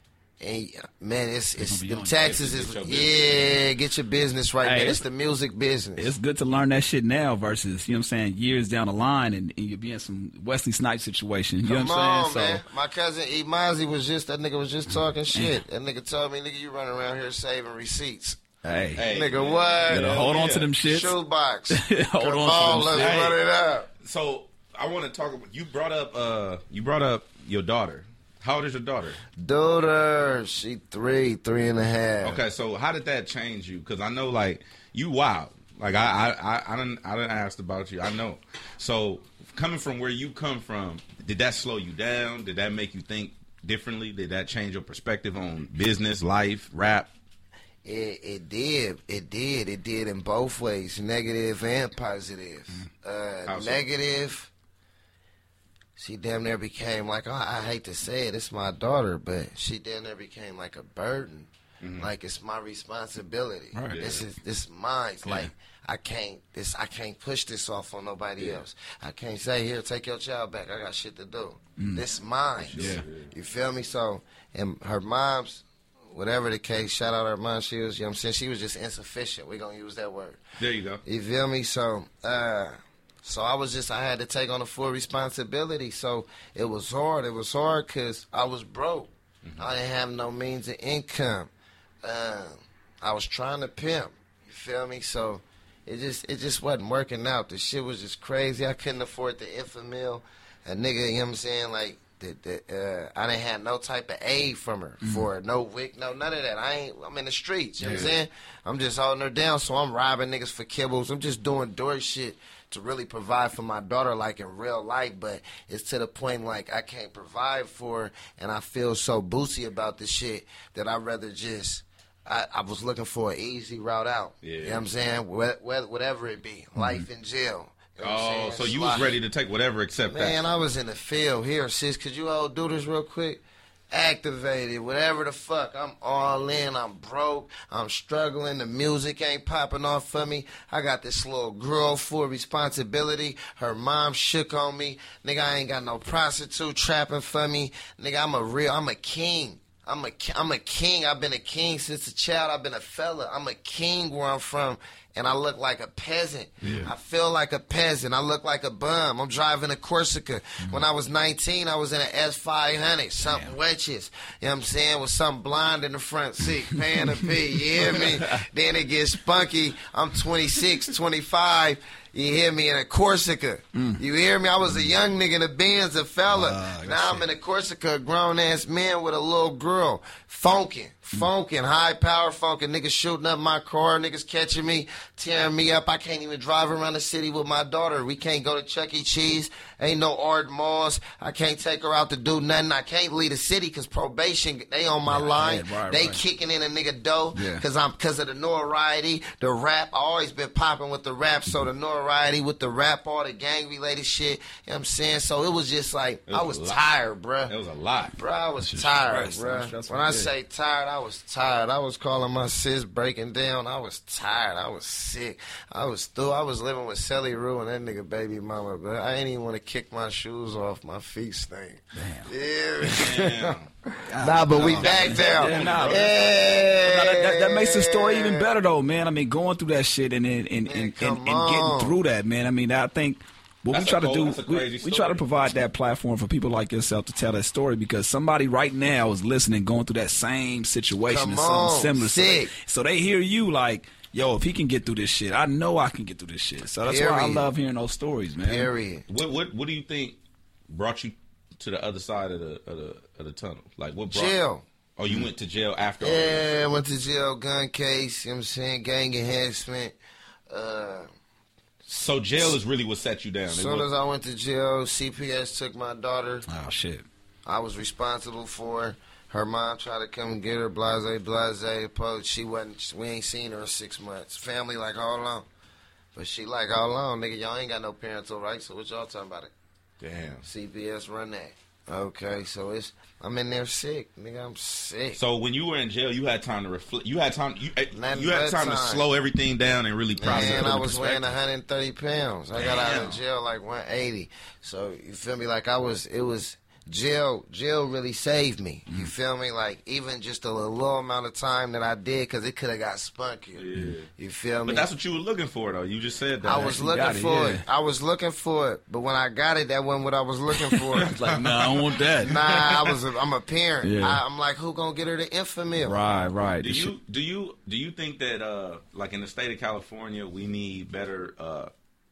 and man, it's it's gonna be them on you. taxes Get is your yeah, get your business right, Hey, man. it's- It's the music business. It's good to learn that shit now versus, you know what I'm saying, years down the line and, and you'll be in some Wesley Snipes situation. You Come know what on, I'm saying? man. My cousin E. Mozzie was just that nigga was just talking shit. That nigga told me, nigga, you running around here saving receipts. So, hey, Hey, Nigga, man. what? you gotta hold on to them shits. Shoebox. Hold Come on to on, them let's shits. run it up. So I want to talk about. You brought up. Uh, you brought up your daughter. How old is your daughter? Daughter, she three, three and a half. Okay, so how did that change you? Because I know, like, you wild. Like I, I, I, I didn't, I didn't ask about you. I know. So coming from where you come from, did that slow you down? Did that make you think differently? Did that change your perspective on business, life, rap? It, it did. It did. It did in both ways, negative and positive. Uh, How so? negative, she damn near became like, oh, I hate to say it, it's my daughter, but she damn near became like a burden. Like it's my responsibility. Right. This Yeah. is this mine. Like I can't this I can't push this off on nobody else. I can't say, here, take your child back. I got shit to do. This mine. Yeah. You feel me? So and her mom's whatever the case, shout out her mom, she was, you know what I'm saying, she was just insufficient. We're going to use that word. There you go. You feel me? So, uh, so I was just, I had to take on the full responsibility. So it was hard. It was hard because I was broke. Mm-hmm. I didn't have no means of income. Uh, I was trying to pimp. You feel me? So it just, it just wasn't working out. The shit was just crazy. I couldn't afford the Infamil. A nigga, you know what I'm saying, like, The, the, uh, I didn't have no type of aid from her for no wick, no none of that. I ain't. I'm in the streets. You know what I'm saying? I'm just holding her down, so I'm robbing niggas for kibbles. I'm just doing door shit to really provide for my daughter, like in real life. But it's to the point like I can't provide for her, and I feel so boozy about this shit that I'd rather just. I, I was looking for an easy route out. Yeah. You know what I'm saying? Wh- wh- whatever it be, life in jail. You know what I'm Oh, saying? so you Slide. was ready to take whatever except Man, that. I was in the field. Here, sis, could you all do this real quick? Activated, whatever the fuck. I'm all in. I'm broke. I'm struggling. The music ain't popping off for me. I got this little girl for responsibility. Her mom shook on me. Nigga, I ain't got no prostitute trapping for me. Nigga, I'm a real, I'm a king. I'm a, I'm a king. I've been a king since a child. I've been a fella. I'm a king where I'm from. And I look like a peasant. Yeah. I feel like a peasant. I look like a bum. I'm driving a Corsica. Mm-hmm. When I was nineteen, I was in an S five hundred, something yeah. wedges. You know what I'm saying? With something blonde in the front seat, paying a fee. You hear me? Then it gets spunky. I'm twenty-six, twenty-five. You hear me in a Corsica. Mm. You hear me? I was a young nigga in a Benz, a fella. Uh, now I'm in a Corsica, a grown ass man with a little girl, funkin'. Funkin', high power funkin', niggas shooting up my car, niggas catching me, tearing me up. I can't even drive around the city with my daughter. We can't go to Chuck E. Cheese. Ain't no art malls. I can't take her out to do nothing. I can't leave the city because probation, they on my yeah, line. Yeah, right, they right. kicking in a nigga dough because yeah. I'm because of the notoriety, the rap. I always been popping with the rap, so the notoriety with the rap, all the gang related shit. You know what I'm saying? So it was just like, was I was tired, bruh. It was a lot. Bruh, I was tired, bruh. When I say tired, I was tired. I was calling my sis breaking down. I was tired. I was sick. I was through. I was living with Sally Rue and that nigga baby mama, but I ain't even want to kick my shoes off. My feet stink. Damn. Yeah. Damn. Nah, but we back down. Yeah, nah, yeah. That, that, that makes the story even better, though, man. I mean, going through that shit and and, and, man, and, and, and getting through that, man. I mean, I think what that's we try to do, we, we try to provide that platform for people like yourself to tell that story because somebody right now is listening, going through that same situation and something similar. So they, so they hear you like, yo, if he can get through this shit, I know I can get through this shit. So that's Period. why I love hearing those stories, man. Period. What what what do you think brought you to the other side of the of the, of the tunnel? Like what brought jail? Oh, you went to jail after? Yeah, I went to jail, gun case. You know what I'm saying, gang enhancement. Uh, so jail is really what set you down. As soon as I went to jail, C P S took my daughter. Oh shit! I was responsible for her. Her mom tried to come and get her, blase, blase. She wasn't, we ain't seen her in six months. Family like, how long? But she like, how long? Nigga, y'all ain't got no parental rights, so what y'all talking about it? Damn. C P S run that. Okay, so it's, I'm in there sick. Nigga, I'm sick. So when you were in jail, you had time to reflect. You had time, you, you had time, time to slow everything down and really process. Man, I was weighing one hundred thirty pounds. I got Damn. out of jail like one eighty. So, you feel me? Like I was, it was... Jail, jail really saved me. You mm. feel me? Like even just a little amount of time that I did, because it could have got spunkier. Yeah. You feel me? But that's what you were looking for, though. You just said that. I was looking it, for yeah. it. I was looking for it, but when I got it, that wasn't what I was looking for. It's like, nah, I don't want that. Nah, I was. A, I'm a parent. Yeah. I, I'm like, who gonna get her the infamil? Right, right. Do you do you do you think that uh, like in the state of California, we need better uh,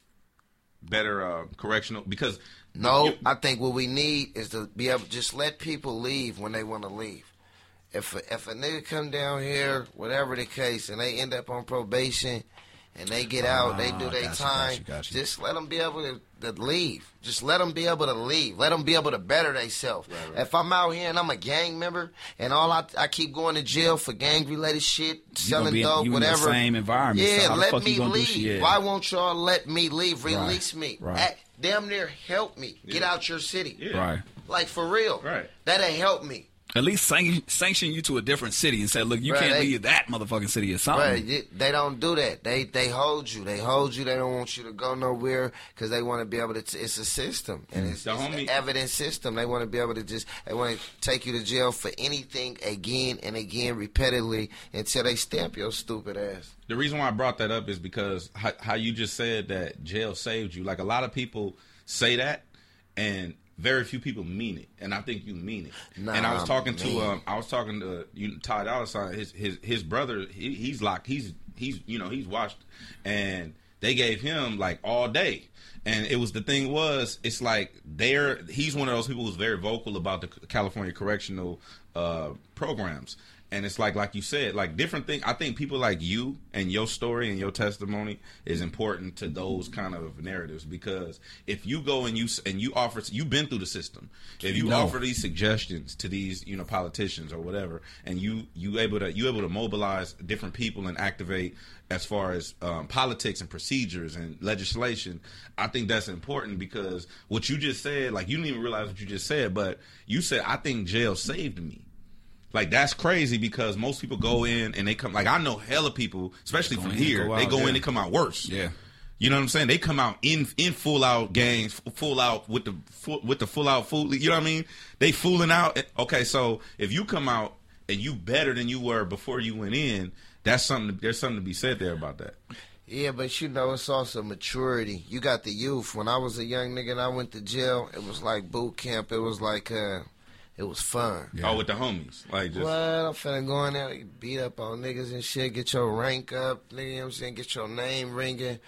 better uh, correctional because. No, I think what we need is to be able to just let people leave when they want to leave. If a, if a nigga come down here, whatever the case, and they end up on probation, and they get out, ah, they do their time, got you, got you. Just let them be able to, to leave. Just let them be able to leave. Let them be able to better themselves. Right, right. If I'm out here and I'm a gang member, and all I, I keep going to jail for gang-related shit, selling be, dope, you whatever. In the same environment. Yeah, so let me leave. Why won't y'all let me leave? Release right, me. Right. At, damn near help me yeah. get out your city. Yeah. Right. Like, for real. Right. That'll help me. At least sanction, sanction you to a different city and say, look, you right, can't they, leave that motherfucking city or something. Right. They don't do that. They they hold you. They hold you. They don't want you to go nowhere because they want to be able to, t- it's a system. And it's, it's an evidence system. They want to be able to just, they want to take you to jail for anything again and again repeatedly until they stamp your stupid ass. The reason why I brought that up is because how, how you just said that jail saved you. Like a lot of people say that and very few people mean it, and I think you mean it. Nah, and I was talking man. to, um, I was talking to you, Ty Dolla Sign. His his his brother, he, he's locked. He's he's you know he's watched, and they gave him like all day. And it was the thing was, it's like they're he's one of those people who's very vocal about the California correctional uh, programs. And it's like, like you said, like different things. I think people like you and your story and your testimony is important to those kind of narratives because if you go and you and you offer, you've been through the system. If you no. offer these suggestions to these, you know, politicians or whatever, and you you able to you able to mobilize different people and activate as far as um, politics and procedures and legislation, I think that's important because what you just said, like you didn't even realize what you just said, but you said I think jail saved me. Like, that's crazy because most people go in and they come, like, I know hella people, especially from here, go out, they go yeah. in and come out worse. Yeah. You know what I'm saying? They come out in in full out gangs, full out with the full, with the full out fool. You know what I mean? They fooling out. Okay, so if you come out and you better than you were before you went in, that's something, there's something to be said there about that. Yeah, but you know, it's also maturity. You got the youth. When I was a young nigga and I went to jail, it was like boot camp. It was like, uh, it was fun. Yeah. Oh, with the homies. Like just well, I'm finna go in there, beat up on niggas and shit, get your rank up, nigga, you know what I'm saying, get your name ringing.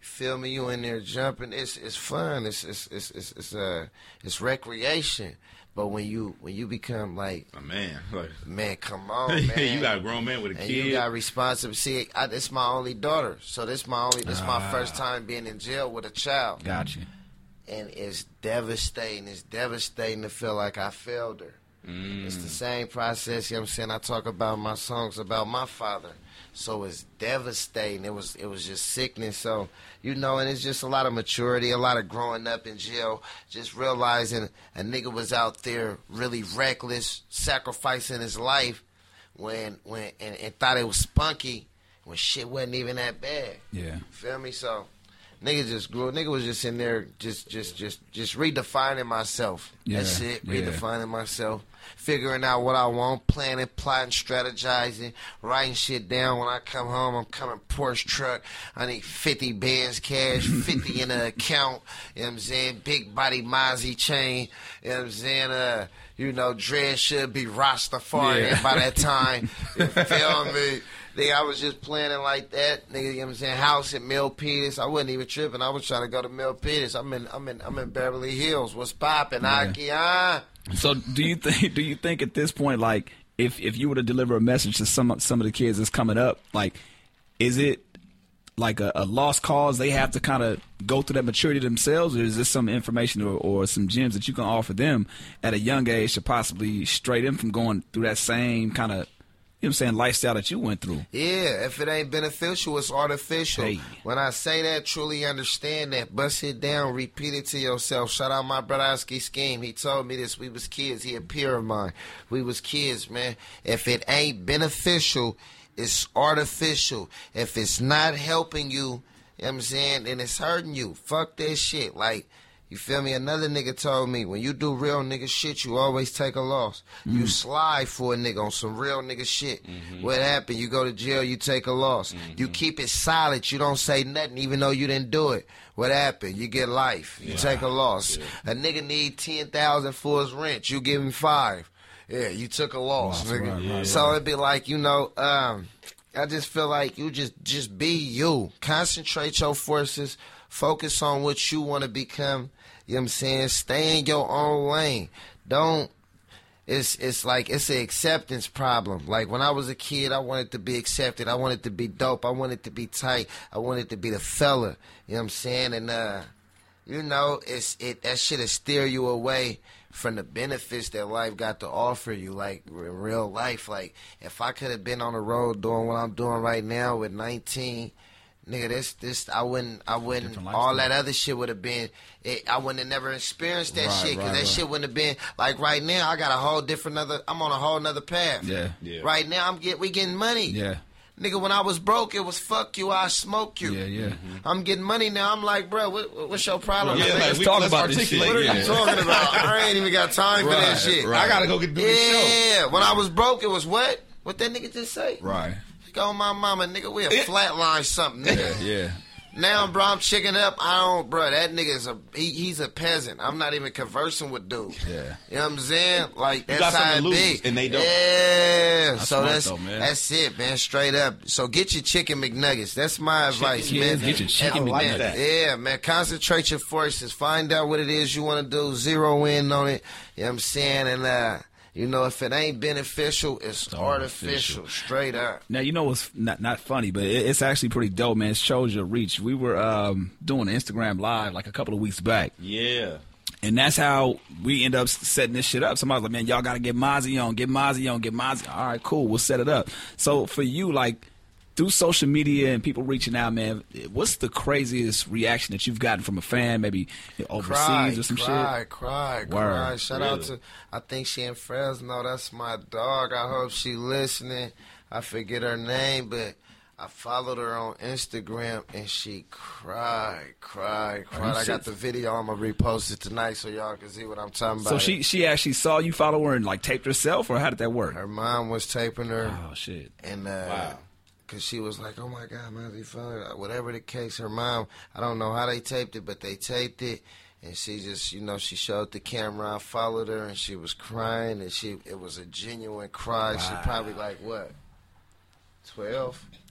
feel me? You in there jumping? It's it's fun. It's it's it's it's it's uh it's recreation. But when you when you become like a man, like man, come on, man. You got a grown man with a and kid. You got responsibility. See, I, this my only daughter, so this my only this Ah. my first time being in jail with a child. Got you. And it's devastating. It's devastating to feel like I failed her. Mm. It's the same process, you know what I'm saying? I talk about my songs about my father. So it's devastating. It was it was just sickness. So, you know, and it's just a lot of maturity, a lot of growing up in jail, just realizing a nigga was out there really reckless, sacrificing his life when when and, and thought it was spunky when shit wasn't even that bad. Yeah. Feel me? So nigga just grew. Nigga was just in there, just, just, just, just redefining myself. Yeah, That's it. yeah. Redefining myself, figuring out what I want, planning, plotting, strategizing, writing shit down. When I come home, I'm coming Porsche truck. I need fifty bands cash, fifty in the account. You know what I'm saying? Big body Mozzie chain. You know what I'm saying? Uh, you know, dread should be Rastafari Yeah. by that time. You feel me? Nigga, I was just planning like that. Nigga, you know what I'm saying? House at Milpitas. I wasn't even tripping. I was trying to go to Milpitas. I'm in I'm in I'm in Beverly Hills. What's poppin', Yeah. Aki? Huh? So do you think do you think at this point, like, if if you were to deliver a message to some some of the kids that's coming up, like, is it like a, a lost cause? They have to kind of go through that maturity themselves, or is this some information or, or some gems that you can offer them at a young age to possibly stray them from going through that same kind of, you know what I'm saying, lifestyle that you went through? Yeah, if it ain't beneficial, it's artificial. Hey. When I say that, truly understand that. Bust it down, repeat it to yourself. Shout out my Brodowski Scheme. He told me this. We was kids. He a peer of mine. We was kids, man. If it ain't beneficial, it's artificial. If it's not helping you, you know what I'm saying, then it's hurting you. Fuck that shit. Like, you feel me? Another nigga told me, when you do real nigga shit, you always take a loss. Mm. You slide for a nigga on some real nigga shit. Mm-hmm. What happened? You go to jail, you take a loss. Mm-hmm. You keep it silent. You don't say nothing even though you didn't do it. What happened? You get life. You Yeah. take a loss. Yeah. A nigga need ten thousand dollars for his rent. You give him five. Yeah, you took a loss, Right, nigga. right, right, so it'd be like, you know, um, I just feel like you just just be you. Concentrate your forces. Focus on what you want to become. You know what I'm saying? Stay in your own lane. Don't. It's it's like it's an acceptance problem. Like when I was a kid, I wanted to be accepted. I wanted to be dope. I wanted to be tight. I wanted to be the fella. You know what I'm saying? And uh, you know, it's it that shit'll steer you away from the benefits that life got to offer you, like in real life. Like if I could have been on the road doing what I'm doing right now with nineteen, nigga, this this I wouldn't I wouldn't Different all lifestyle. that other shit would have been. It, I wouldn't have never experienced that Right, shit because right, that right. shit wouldn't have been like right now. I got a whole different other. I'm on a whole nother path. Yeah. Yeah. Right now I'm get we getting money. Yeah. Nigga, when I was broke, it was fuck you, I smoke you. Yeah, yeah. I'm getting money now. I'm like, bro, what, what's your problem? Yeah, nigga? like, Let's we, talk let's about this articulate. shit. What are yeah. you talking about? I ain't even got time for that Right, shit. I gotta go get do this show. Yeah, when I was broke, it was what? What that nigga just say? Right. Go my mama, nigga. We a flatline something, nigga. Yeah. Now, bro, I'm chicking up. I don't, bro. That nigga's a he, he's a peasant. I'm not even conversing with dude. Yeah. You know what I'm saying? Like that's got how something it to be. lose, and they don't. Yeah. That's so smart that's though, man. that's it, man. Straight up. So get your chicken McNuggets. That's my advice, kids, man. get your chicken And, McNuggets. man, that. Yeah, man. Concentrate your forces. Find out what it is you want to do. Zero in on it. You know what I'm saying? And uh, you know, if it ain't beneficial, it's, artificial. artificial. Straight up. Now, you know what's not not funny, but it, it's actually pretty dope, man. It shows your reach. We were um, doing an Instagram live like a couple of weeks back, Yeah. and that's how we end up setting this shit up. Somebody's like, man, y'all got to get Mozzie on, get Mozzie on, get Mozzie. All right, cool, we'll set it up. So for you, like, through social media and people reaching out, man, what's the craziest reaction that you've gotten from a fan, maybe overseas Cry, or some cry, shit? cry, Word. cry. Shout out Really? to, I think she in Fresno. That's my dog. I hope she listening. I forget her name, but I followed her on Instagram and she cried, cried, cried. I got the video. I'm gonna repost it tonight so y'all can see what I'm talking about. So she she actually saw you follow her and like taped herself, or how did that work? her mom was taping her, Oh shit! and uh, Wow. Cause she was like, "Oh my God, man, you found it." Whatever the case, her mom, I don't know how they taped it, but they taped it, and she just, you know, she showed the camera. I followed her, and she was crying, and she, it was a genuine cry. She Wow. probably like what, twelve?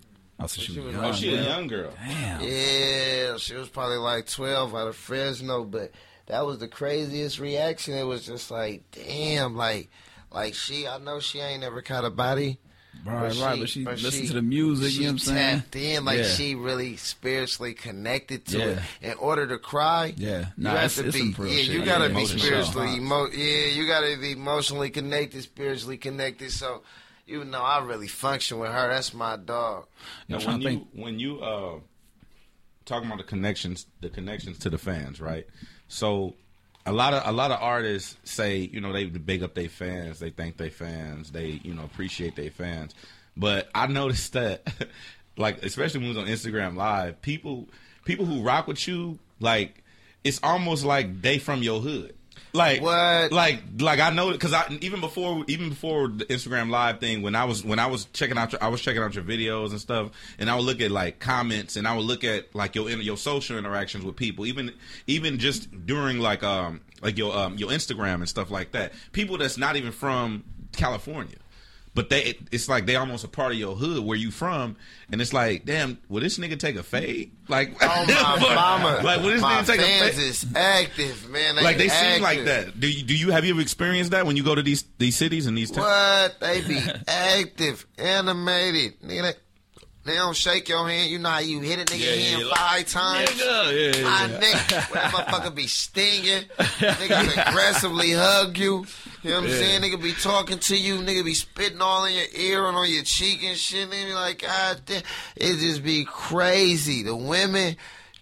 Oh, so she She was was young. Oh, she a Yeah. young girl. Damn. Yeah, she was probably like twelve out of Fresno, but that was the craziest reaction. It was just like, damn, like, like she, I know she ain't never caught a body. Right, But right. she- But she but listened she- to the music, She you know what I'm saying? tapped in, like Yeah. she really spiritually connected to Yeah. it. In order to cry, Yeah. you Nah, have it's- to it's be, some real yeah, shit. you gotta Yeah, be emotional spiritually, stuff. emo- yeah, you gotta be emotionally connected, spiritually connected. So, you know, I really function with her. That's my dog. Now, I'm when trying to you think. when you uh talking about the connections, the connections to the fans, right? So a lot of a lot of artists say, you know, they big up their fans, they thank their fans, they you know appreciate their fans. But I noticed that, like especially when it was on Instagram Live, people people who rock with you, like it's almost like they from your hood. Like What? Like, like I know because I even before even before the Instagram Live thing, when I was when I was checking out your, I was checking out your videos and stuff, and I would look at like comments, and I would look at like your your social interactions with people, even even just during like um like your um your Instagram and stuff like that. People that's not even from California. But they, it's like they almost a part of your hood where you from, and it's like, damn, will this nigga take a fade? Like, Oh my mama! like, will this my nigga take a fans fade? is active, man. Like they active. seem like that. Do you do you have you ever experienced that when you go to these these cities and these towns? What? They be active, animated. Nigga, they, they don't shake your hand. You know how you hit a nigga Yeah, hand yeah, yeah. five times? Nigga, yeah, My yeah. nigga, that motherfucker be stinging. Niggas aggressively hug you. You know what I'm Yeah. saying? Nigga be talking to you. Nigga be spitting all in your ear and on your cheek and shit. Nigga be like, God damn. It just be crazy. The women,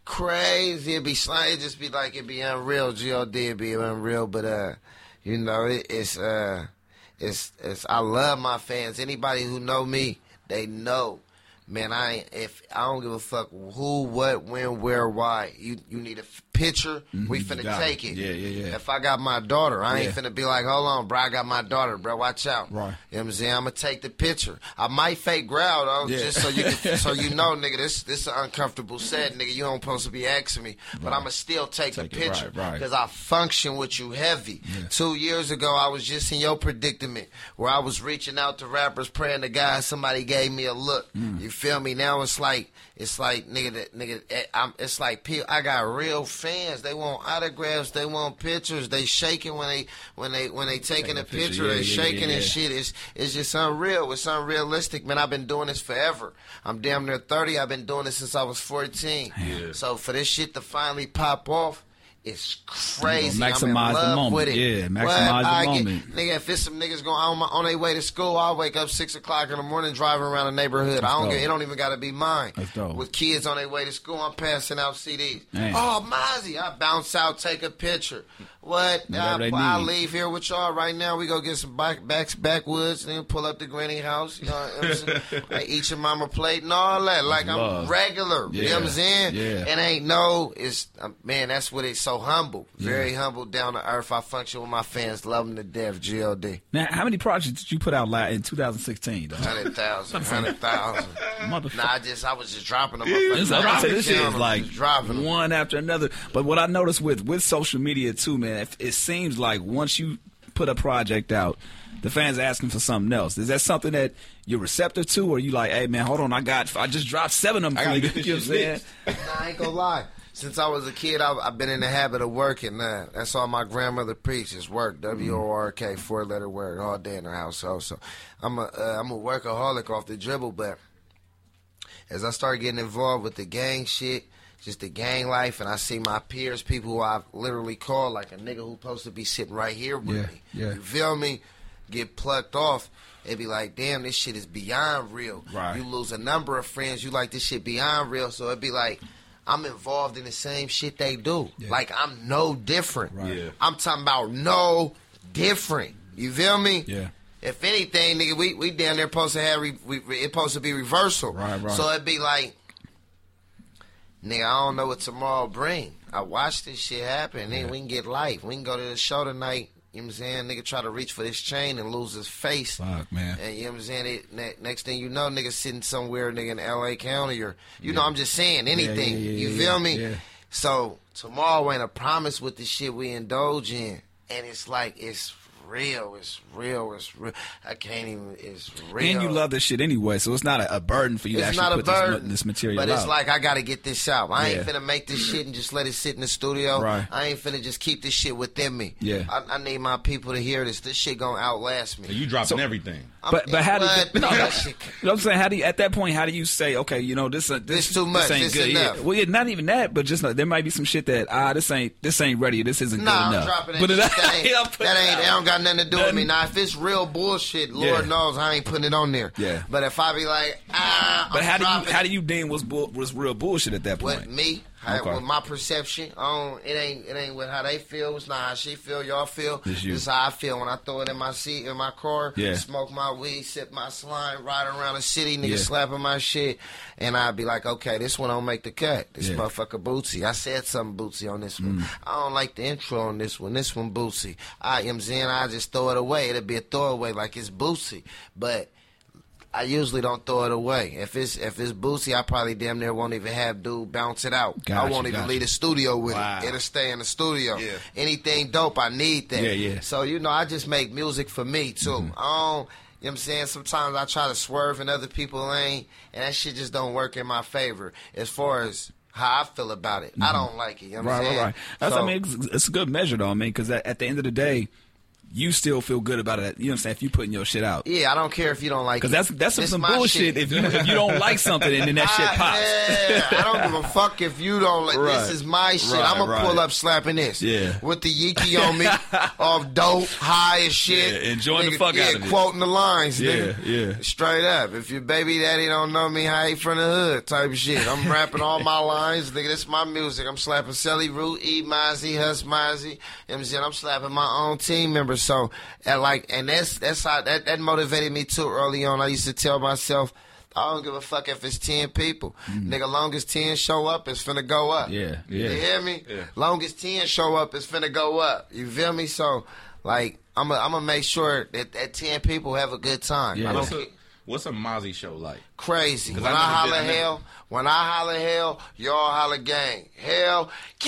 crazy. It be sli- it just be like, it be unreal. G O D, it be unreal. But, uh, you know, it, it's, uh, it's, it's, I love my fans. Anybody who know me, they know. Man, I ain't, if I don't give a fuck who, what, when, where, why. You you need a f- picture, we you finna got take it. it. Yeah, yeah, yeah. If I got my daughter, I ain't Yeah. finna be like, hold on, bro, I got my daughter, bro, watch out. Right. You know what I'm saying? I'm gonna take the picture. I might fake growl though, Yeah. just so you can, so you know, nigga, this this an uncomfortable set, nigga. You don't supposed to be asking me, but I'ma still take, Take the it, picture right, right. because I function with you heavy. Two years ago, I was just in your predicament where I was reaching out to rappers, praying to God somebody gave me a look. Mm. You feel me? Now it's like it's like nigga, that nigga, eh, I'm, it's like pe- I got real fans. They want autographs. They want pictures. They shaking when they when they when they taking a a picture, picture. yeah, they yeah, shaking yeah, and yeah. shit. It's it's just unreal. It's unrealistic, man. I've been doing this forever. I'm damn near thirty. I've been doing this since I was fourteen. Yeah. So for this shit to finally pop off, it's crazy. maximize I'm in the love moment. with it. Yeah, maximize What? the I get- moment. nigga, if it's some niggas going on, my, on their way to school, I'll wake up six o'clock in the morning driving around the neighborhood. I don't dope. get. It don't even got to be mine. That's dope. With kids on their way to school, I'm passing out C Ds. Man. Oh, Mozzie, I bounce out, take a picture. What? Whatever I, they I need. leave here with y'all right now. We go get some back, backs, backwoods, then pull up the granny house. You know what I'm saying? I eat your mama plate and all that. Like I'm Love. regular. You know what I'm Yeah. saying? Yeah. And ain't no, it's um, man. That's what it's so humble, very humble, down to earth. I function with my fans, love them to death. G O D. Now, how many projects did you put out la- in two thousand sixteen? Though? Hundred thousand, hundred thousand. Motherfucker. Nah, I just I was just dropping them. This, I'm about to say, this shit is like dropping them. one after another. But what I noticed with with social media too, man, it, it seems like once you put a project out, the fans are asking for something else. Is that something that you're receptive to, or you like, hey man, hold on, I got, I just dropped seven of them. I gotta for get you this know what I'm shit saying? mixed. Nah, I ain't gonna lie. Since I was a kid, I've, I've been in the habit of working. Uh, that's all my grandmother preaches: work, W O R K, four-letter word, all day in the household. So I'm a uh, I'm a workaholic off the dribble. But as I start getting involved with the gang shit, just the gang life, and I see my peers, people who I've literally called, like a nigga who's supposed to be sitting right here with Yeah, me. yeah. You feel me? Get plucked off. It be like, damn, this shit is beyond real. Right. You lose a number of friends. You like this shit beyond real. So it be like, I'm involved in the same shit they do. Yeah. Like, I'm no different. Right. Yeah. I'm talking about no different. You feel me? Yeah. If anything, nigga, we, we down there supposed to have, re, we, it supposed to be reversal. Right, right. So it'd be like, nigga, I don't know what tomorrow bring. I watch this shit happen. Then we can get life. We can go to the show tonight. You know what I'm saying? Nigga try to reach for this chain and lose his face. Fuck, man. And you know what I'm saying? It, ne- next thing you know, nigga sitting somewhere, nigga, in L A County or, you know, I'm just saying, anything. yeah, yeah, you yeah, feel yeah, me? yeah. So tomorrow ain't a promise with the shit we indulge in. And it's like, it's real. It's real. It's real. I can't even. It's real. And you love this shit anyway, so it's not a, a burden for you it's to actually not put a burden, this, this material but out. it's like I gotta get this out. I Yeah. ain't finna make this shit and just let it sit in the studio. Right. I ain't finna just keep this shit within me. Yeah. I, I need my people to hear this. This shit gonna outlast me. So you dropping everything. I'm- But but how do what? you, no, That no, shit- you know what I'm saying? How do you, at that point, how do you say, okay, you know, this uh, this, This too much, ain't this good. enough. Yeah. Well, yeah, not even that, but just uh, there might be some shit that ah, this ain't this ain't ready. This isn't Nah, good I'm enough. dropping that But shit. it- That ain't, yeah, I'm putting that it ain't, out. that don't got nothing to do with me. Nothing. Now, if it's real bullshit, Lord Yeah. knows I ain't putting it on there. Yeah. But if I be like, ah, But I'm how do you dropping how it. do you deem what's bull, what's real bullshit at that point? With me, I, Okay. with my perception, I don't, it ain't it ain't with how they feel. It's not how she feel. Y'all feel. It's you. It's how I feel when I throw it in my seat in my car. Yeah. Smoke my weed, sip my slime, ride around the city, nigga Yeah. slapping my shit, and I'd be like, okay, this one don't make the cut. This Yeah. motherfucker Bootsy. I said something Bootsy on this one. I don't like the intro on this one. This one Bootsy. I am Zen. I just throw it away. It'll be a throwaway like it's Bootsy, but. I usually don't throw it away. If it's if it's Bootsy, I probably damn near won't even have dude bounce it out. Gotcha, I won't even gotcha. leave the studio with Wow. it. It'll stay in the studio. Yeah. Anything dope, I need that. Yeah, yeah. So, you know, I just make music for me, too. Mm-hmm. I don't, you know what I'm saying? Sometimes I try to swerve in other people's lane, and that shit just don't work in my favor as far as how I feel about it. I don't like it. You know what I'm Right, saying? right, right. That's So- I mean, it's, it's a good measure though. I mean, because at, at the end of the day, you still feel good about it. You know what I'm saying? If you putting your shit out. Yeah, I don't care if you don't like it. Because that's that's some, This some my bullshit shit. if you if you don't like something and then that shit I- pops. Yeah, I don't give a fuck if you don't like Right. this is my shit. Right, I'm gonna right. pull up slapping this. Yeah. With the yeeky on me, off dope, high as shit. Yeah, enjoying the Nigga, fuck yeah, out of it. quoting the lines, Yeah, nigga. yeah. Straight up. If your baby daddy don't know me, how he from the hood type of shit. I'm rapping all my lines, nigga. This my music. I'm slapping Sally Root, E Mozzie, Hus Mozzie. You know what I'm saying? I'm slapping my own team members. So, and like, and that's that's how that, that motivated me too early on. I used to tell myself, I don't give a fuck if it's ten people. Nigga, long as ten show up, it's finna go up. Yeah, yeah. You hear me? Long as ten show up, it's finna go up. You feel me? So, like, I'm gonna I'm make sure that, that ten people have a good time. Yeah. I don't What's care. a, what's a Mozzie show like? Crazy. 'Cause When I I, never holler did- I never- hell, when I holler hell, y'all holler gang. Hell,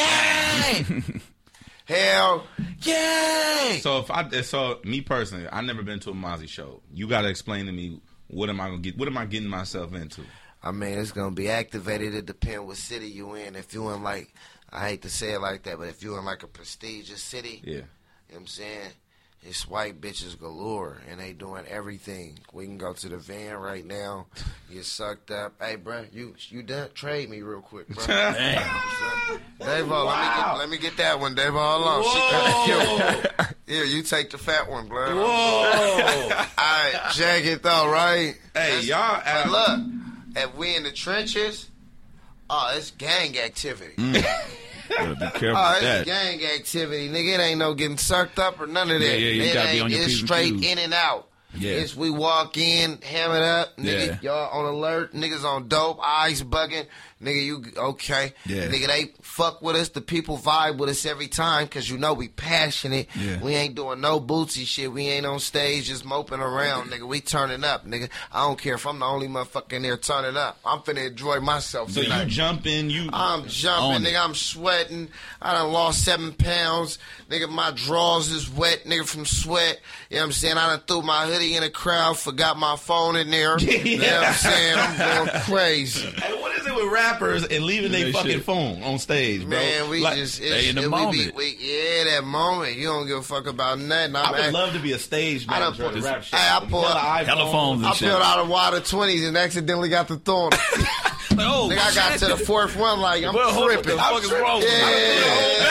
gang. Hell, yay! So if I so me personally, I've never been to a Mozzie show. You got to explain to me what am I gonna get? What am I getting myself into? I mean, it's gonna be activated. It depends what city you in. If you in like, I hate to say it like that, but if you in like a prestigious city, Yeah. you know what I'm saying? It's white bitches galore, and they doing everything. We can go to the van right now. Get sucked up. Hey, bro, you you done? Trade me real quick, bro. Dave, let me get let me get that one, Dave. Hold on. She kinda cute. Here, you take the fat one, bro. Whoa! All right, check it though, right? Hey, That's- y'all. But look, if we in the trenches, oh, it's gang activity. Gotta be careful Oh, with it's that. gang activity, nigga. It ain't no getting sucked up or none of that. Yeah, yeah, you it gotta be ain't, on your it's P's and straight Q's. in and out. Yeah. It's we walk in, ham it up, nigga. Yeah. Y'all on alert, niggas on dope, eyes bugging, nigga. You okay? Yeah. Nigga, they fuck with us. The people vibe with us every time because you know we passionate. Yeah. We ain't doing no bootsy shit. We ain't on stage just moping around, nigga. We turning up, nigga. I don't care if I'm the only motherfucker in there turning up. I'm finna enjoy myself So tonight. you jump in, you. I'm Own jumping, it. nigga. I'm sweating. I done lost seven pounds. Nigga, my drawers is wet, nigga, from sweat. You know what I'm saying? I done threw my hoodie in the crowd, forgot my phone in there. You know what I'm saying? I'm going crazy. Hey, what is it with rappers and leaving their They fucking shit. phone on stage, bro? Man, we Like, just... they in the it- we moment. Be, we, yeah, that moment. You don't give a fuck about nothing. I I'm would act- love to be a stage I done manager at a put- rap show. Hey, I pull Hella out- iPhones. Telephones and I shit. peeled out a wad of twenties and accidentally got the thorn. Like, oh, Nigga, I got shit. to the fourth one like, I'm Well, hold- what tripping. the fuck is wrong with you?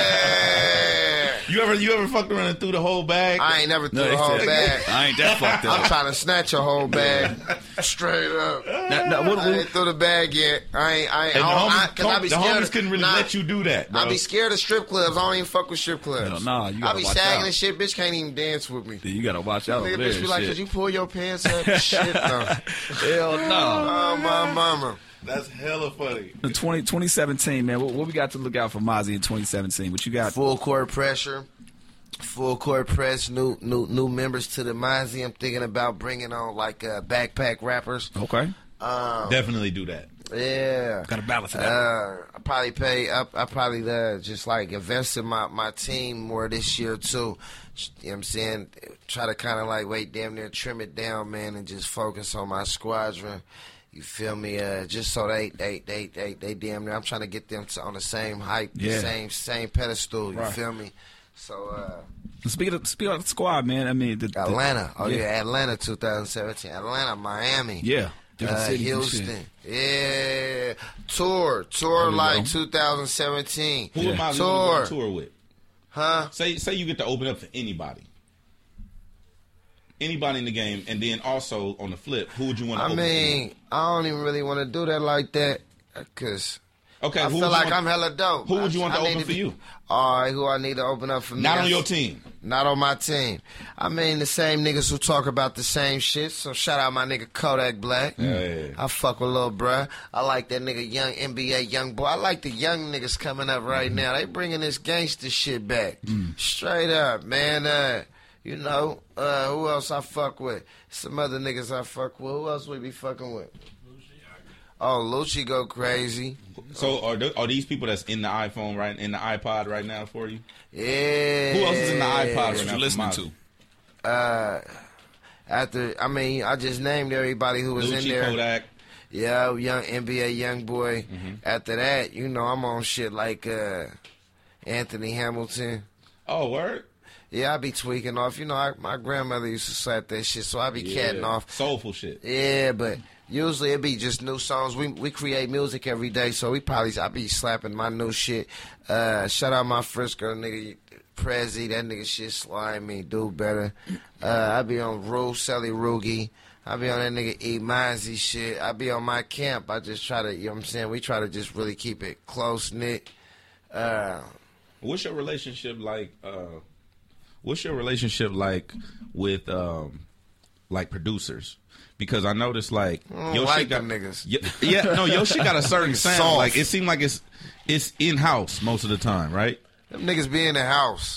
Yeah. You ever you ever fucked around and threw the whole bag? I ain't never threw No, the they whole said- bag. I ain't that fucked I'm up. trying to snatch a whole bag. Straight up. Now- now, what- I ain't through the bag yet. I ain't. I ain't. and the I don't, I, homies, cause I be the scared homies of, couldn't really nah, let you do that, bro. I be scared of strip clubs. I don't even fuck with strip clubs. Hell nah, you I gotta be watch sagging out. and shit. Bitch can't even dance with me. You gotta watch out Nigga, over there. bitch be like, shit. could you pull your pants up? Shit, no. Hell no. Oh, my mama. That's hella funny. The twenty, twenty seventeen, man. What, what we got to look out for Mozzie in twenty seventeen? What you got? Full court pressure. Full court press. New new new members to the Mozzie. I'm thinking about bringing on like uh, backpack rappers. Okay. Um, Definitely do that. yeah. Got to balance it out. Uh, I probably pay. I, I probably uh, just like invest in my, my team more this year too, You know what I'm saying? Try to kind of like wait, damn near trim it down, man, and just focus on my squadron. You feel me? Uh, just so they, they, they, they, they damn near. I'm trying to get them to, on the same hype, Yeah. the same, same pedestal. You Right. feel me? So, uh, Speaking of, speaking of the squad, man, I mean, the, the, Atlanta. Oh yeah. yeah, Atlanta, twenty seventeen. Atlanta, Miami. yeah, different Uh, cities and Houston, shit. yeah, tour, tour you like go. twenty seventeen. Who am I going to go Tour, on tour with? huh? Say say you get to open up for anybody. Anybody in the game, and then also on the flip, who would you want to I open mean, I don't even really want to do that like that, cause for? Okay, I who feel would you like want- I'm hella dope. Who would you want I- to I open need for be- you? All right, who I need to open up for me? Not on That's- your team. Not on my team. I mean, the same niggas who talk about the same shit. So shout out my nigga Kodak Black. Yeah. I fuck with Lil Bruh. I like that nigga young N B A young boy. I like the young niggas coming up right Mm-hmm. now. They bringing this gangster shit back. Mm. Straight up, man. Uh, you know, uh, who else I fuck with? Some other niggas I fuck with. Who else we be fucking with? Oh, Lucci go crazy. So are th- are these people that's in the iPhone right in the iPod right now for you? Yeah. Who else is in the iPod right What now? you listening for to? Mozzie? Uh, after, I mean, I just named everybody who was in Lucci, there. Kodak. Yeah, young N B A young boy. Mm-hmm. After that, you know, I'm on shit like uh, Anthony Hamilton. Oh, word. Yeah, I be tweaking off. You know, I, my grandmother used to slap that shit, so I be Yeah. catting off. Soulful shit. Yeah, but usually it be just new songs. We we create music every day, so we probably I be slapping my new shit. Uh, shout out my Frisco nigga Prezi, that nigga shit slimy, do better. Uh, I be on Rue Sally Rugi. I be on that nigga E Mizey shit. I be on my camp. I just try to, you know what I'm saying? We try to just really keep it close knit. Uh, What's your relationship like? Uh, what's your relationship like with um, like producers? Because I noticed like don't your like shit got them niggas. Yeah, yeah, no, your shit got a certain sound. Soft. Like it seemed like it's it's in house most of the time, right? them niggas be in the house.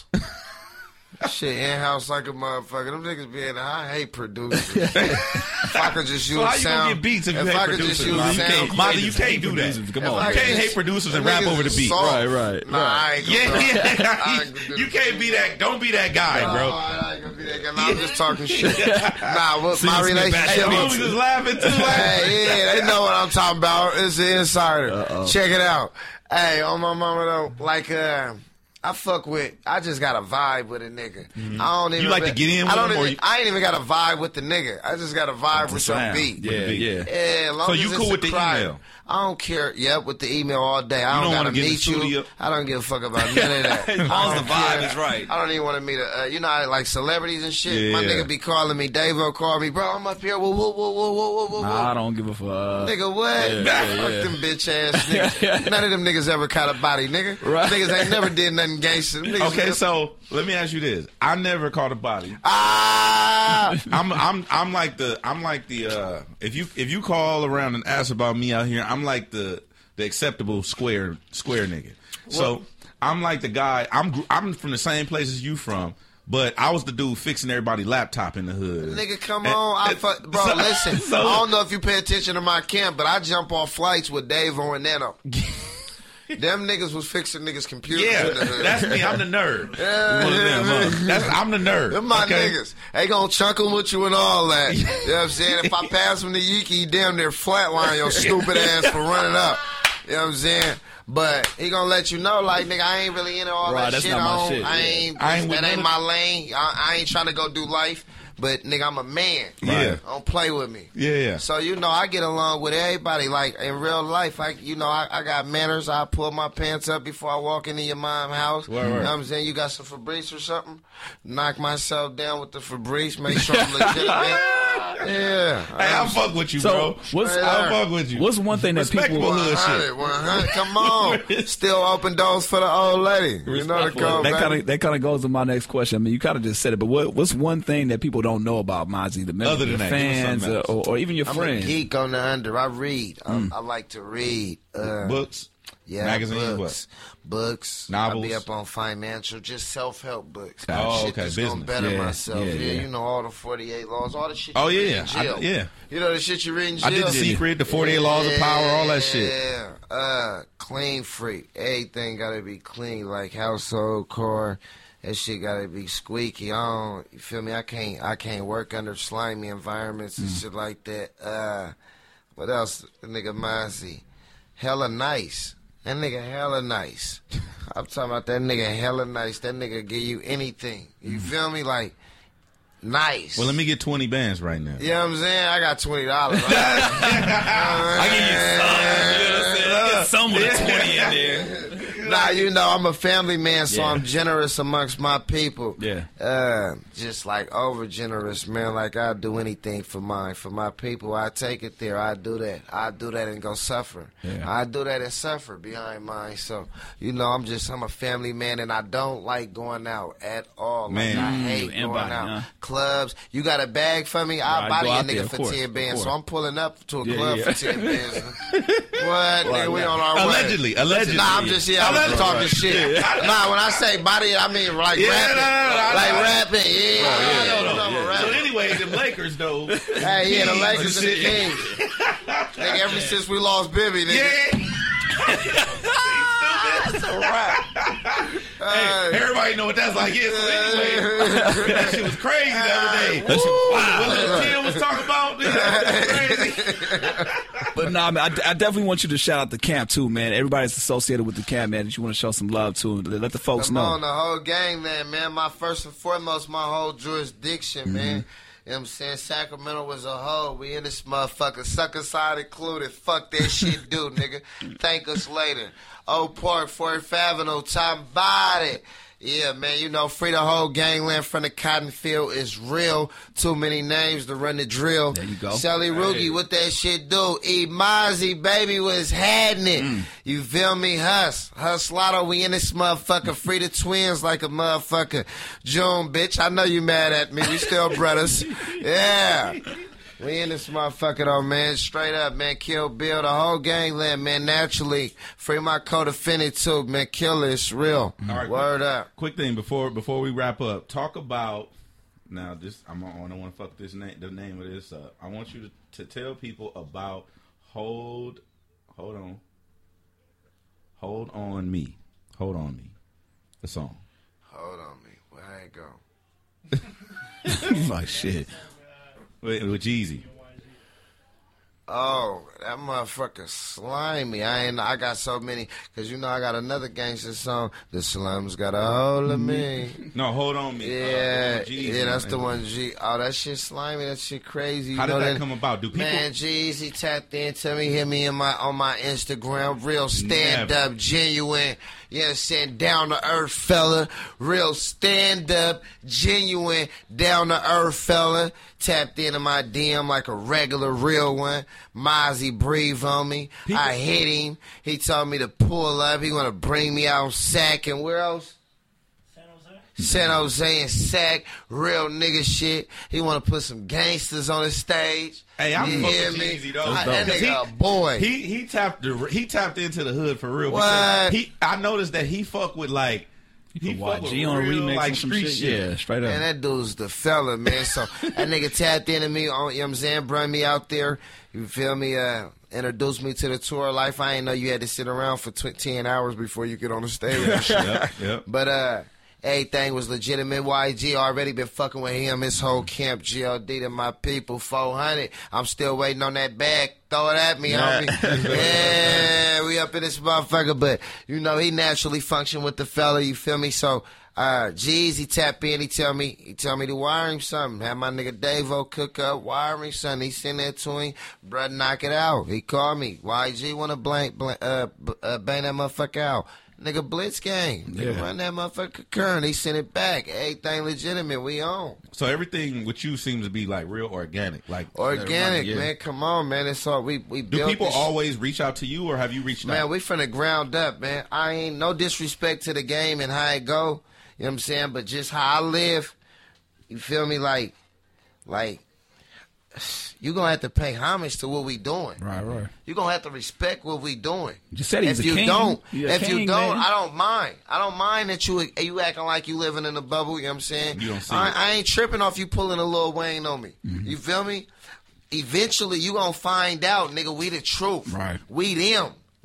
Shit, in house like a motherfucker. Them niggas be in the I hate producers. If I could just use So how you sound. gonna get beats if you if hate I could producers? just use Mozzie? You sound. can't, Mozzie, you can't do that. Come If on, I You could can't just- hate producers and them rap niggas over the is beat. soft. Right, right, Nah, right. I ain't gonna Yeah, do yeah. that. I ain't gonna do You that. can't be that. Don't be that guy, Oh, bro. I ain't gonna be that guy. Nah, I'm just talking shit. Nah, what See, my you spit back Hey, relationship the is. homies is laughing too. Like, Hey, yeah, they know what I'm talking about. It's the insider. Uh-oh. Check it out. Hey, on my mama though, like uh, I fuck with. I just got a vibe with a nigga. I don't even. You like to get in with I don't him, or even. you- I ain't even got a vibe with the nigga. I just got a vibe with some Sound. beat. Yeah, beat. yeah. Yeah, long So as you it's cool a with the crowd. email? I don't care. Yep, with the email all day. I You don't, don't gotta wanna get in the meet studio? you. I don't give a fuck about none of that. As long I as don't the vibe care. is right. I don't even want to meet a. Uh, you know, how, like celebrities and shit. Yeah, My yeah. nigga be calling me. Davo call me, bro. I'm up here. Whoa, whoa, whoa, whoa, whoa, whoa, whoa. Nah, I don't give a fuck. Nigga, what? Yeah, yeah, Fuck yeah. them bitch ass niggas. None of them niggas ever caught a body, nigga. Right. Niggas ain't never did nothing gangster. Them niggas okay, never- so let me ask you this: I never caught a body. ah, I'm I'm I'm like the I'm like the uh if you if you call around and ask about me out here, I'm like the the acceptable square square nigga. So I'm like the guy. I'm gr- I'm from the same place as you from, but I was the dude fixing everybody's laptop in the hood. nigga, come And- on, I and- fuck, bro. so- listen, so- I don't know if you pay attention to my camp, but I jump off flights with Dave and Nano. Them niggas was fixing niggas' computers Yeah, in the hood. that's me. I'm the nerd. Yeah, One of yeah, them, man. huh? That's, I'm the nerd. Them my okay? niggas. They gonna chunk 'em with you and all that. You know what I'm saying? If I pass him the Yiki, he damn near flatline your stupid ass for running up. You know what I'm saying? But he gonna let you know, like, nigga, I ain't really into all Right, that that's shit. not my I, don't, shit, I yeah. ain't, I ain't with that none ain't of- my lane. I, I ain't trying to go do life. But, nigga, I'm a man. Yeah. Don't play with me. Yeah, yeah. So, you know, I get along with everybody. Like, in real life, I, you know, I, I got manners. I pull my pants up before I walk into your mom's house. Word, word. You know what I'm saying? You got some Febreze or something? Knock myself down with the Febreze. Make sure I'm legitimate. Yeah. Hey, I fuck with you, So bro. what's I fuck with you. what's one thing that Respectful people hood one hundred, shit. one hundred. Come on. Still open doors for the old lady. You know the Respectful. code, that baby. kind of that kind of goes to my next question. I mean, you kind of just said it, but what what's one thing that people don't know about Mozzie, the members, Other than the that, give us fans, something uh, else. or, or even your I'm friends? a geek on the under. I read. I, I like to read. Uh, Books, yeah, magazines, books, books. Novels? I be up on financial, just self-help books. Oh, shit okay, that's gonna business. better Yeah, myself. yeah, Yeah, yeah. you know all the forty-eight laws, all the shit. Oh, you yeah, read yeah. in jail. I- yeah. You know the shit you read in jail. I did the secret, the forty-eight laws of power, all that shit. Yeah, uh, clean freak. Everything gotta be clean, like household, car. that shit gotta be squeaky. I don't, you feel me? I can't, I can't work under slimy environments and mm. shit like that. Uh, what else? The nigga Mozzie, hella nice. That nigga hella nice. I'm talking about that nigga hella nice. That nigga give you anything. You mm. feel me? Like, nice. Well, let me get twenty bands right now. You know what I'm saying? I got twenty dollars. Right? I give you some. You know what I'm saying? I get some with a twenty in there. Nah, you know, I'm a family man, so yeah. I'm generous amongst my people. Yeah. Uh, just like over generous, man. Like I'll do anything for mine, for my people. I take it there. I do that. I do that and go suffer. Yeah. I do that and suffer behind mine. So, you know, I'm just, I'm a family man, and I don't like going out at all. Man. Like, I hate Anybody, going out. huh? Clubs. You got a bag for me? I'll Right, buy you a nigga there, for course, ten bands. So course. I'm pulling up to a Yeah, club yeah. for ten bands. What? Nigga, we on our Allegedly, way. allegedly. Nah, I'm just, yeah, I was talking shit. Nah, when I say body, I mean like Yeah, rapping. no, no, no, like no. rapping, yeah. Oh, yeah, I no, know, no, I'm a yeah. rapper. So anyway, the Lakers though. Hey, yeah, the Lakers and the Kings. Nigga, ever since we lost Bibby, nigga. Yeah. That's a rap. Hey, everybody know what that's like. Yeah, so anyway, that shit was crazy the other day. That shit- Wow. What Lil Tim was talking about, that was crazy. But nah, man, I, I definitely want you to shout out the camp too, man. Everybody's associated with the camp, man. That you want to show some love to, let the folks Come know. on, the whole gang, man, man. My first and foremost, my whole jurisdiction, Mm-hmm. man. You know what I'm saying? Sacramento as a whole. We in this motherfucker. Sucker side included. Fuck that shit, dude, nigga. Thank us later. Oak Park, fourth Avenue, top body. Yeah, man, you know, free the whole gangland from the cotton field is real. Too many names to run the drill. There you go. Shelly Roogie, Hey. what that shit do? E. Mozzie, baby, was had it. Mm. You feel me? Hus. Huslotto, we in this motherfucker. Free the twins like a motherfucker. June, bitch, I know you mad at me. We still brothers. Yeah. We in this motherfucker though, man. Straight up, man. Kill Bill, the whole gangland, man. Naturally, free my co-defendant too, man. Killer, it's real. All right, Word quick, up. Quick thing before before we wrap up. Talk about now. This I'm on. I don't want to fuck this name. The name of this up. I want you to, to tell people about hold. Hold on. Hold on me. Hold on me. The song. Hold on me. Where I go? You like shit. With, with Jeezy. Oh, that motherfucker slimy. I ain't. I got so many. Cause you know I got another gangster song. The slums got a hold of me. No, hold on me. Yeah, uh, Jeezy, yeah, that's man. the one. G. Oh, that shit slimy. That shit crazy. You How know did that come about? Do people? Man, Jeezy tapped into me, hit me in my on my Instagram. Real stand Never. up, genuine. You know what I'm saying? Down to earth fella. Real stand up, genuine, down to earth fella. Tapped into my D M like a regular real one. Mozzie breathe on me. People- I hit him. He told me to pull up. He gonna bring me out Sac and where else? San Jose and Sac, real nigga shit. He want to put some gangsters on the stage. Hey, I'm you hear fucking me? Jeezy, though. I- That Because nigga he- a boy. He he tapped the he tapped into the hood for real. What? because He I noticed that he fuck with like he put fuck with Y G on a real, remix like or some street shit. shit. Yeah, straight up. Man, that dude's the fella, man. So that nigga tapped into me on, you know what I'm saying, brought me out there. You feel me? Uh, introduced me to the tour life. I ain't know you had to sit around for tw- ten hours before you get on the stage. and shit. Yep, yep. But uh, everything was legitimate. Y G already been fucking with him. His whole camp, G L D to my people, four hundred. I'm still waiting on that bag. Throw it at me, homie. Yeah, we up in this motherfucker. But, you know, he naturally function with the fella, you feel me? So, uh, G's, he tap in, he tell me, he tell me to wire him something. Have my nigga Davo cook up, wire him something. He send that to him, bruh, knock it out. He called me. Y G wanna blank, blank uh, b- uh, bang that motherfucker out. Nigga, Blitz gang. Nigga, Yeah. run that motherfucker current. He sent it back. Everything legitimate. We on. So everything with you seems to be like real organic, like Organic, yeah. man. Come on, man. It's all we we Do built people this- always reach out to you, or have you reached Man, out? we from the ground up, man. I ain't no disrespect to the game and how it go. You know what I'm saying? But just how I live, you feel me? Like, like, you gonna have to pay homage to what we doing. Right, right. You gonna have to respect what we doing. You just said he's if a you king. don't, He a if you king, don't, man. I don't mind. I don't mind that you you acting like you living in a bubble. You know what I'm saying? You don't see I, it. I ain't tripping off you pulling a Lil Wayne on me. Mm-hmm. You feel me? Eventually, you gonna find out, nigga. We the truth. Right. We them.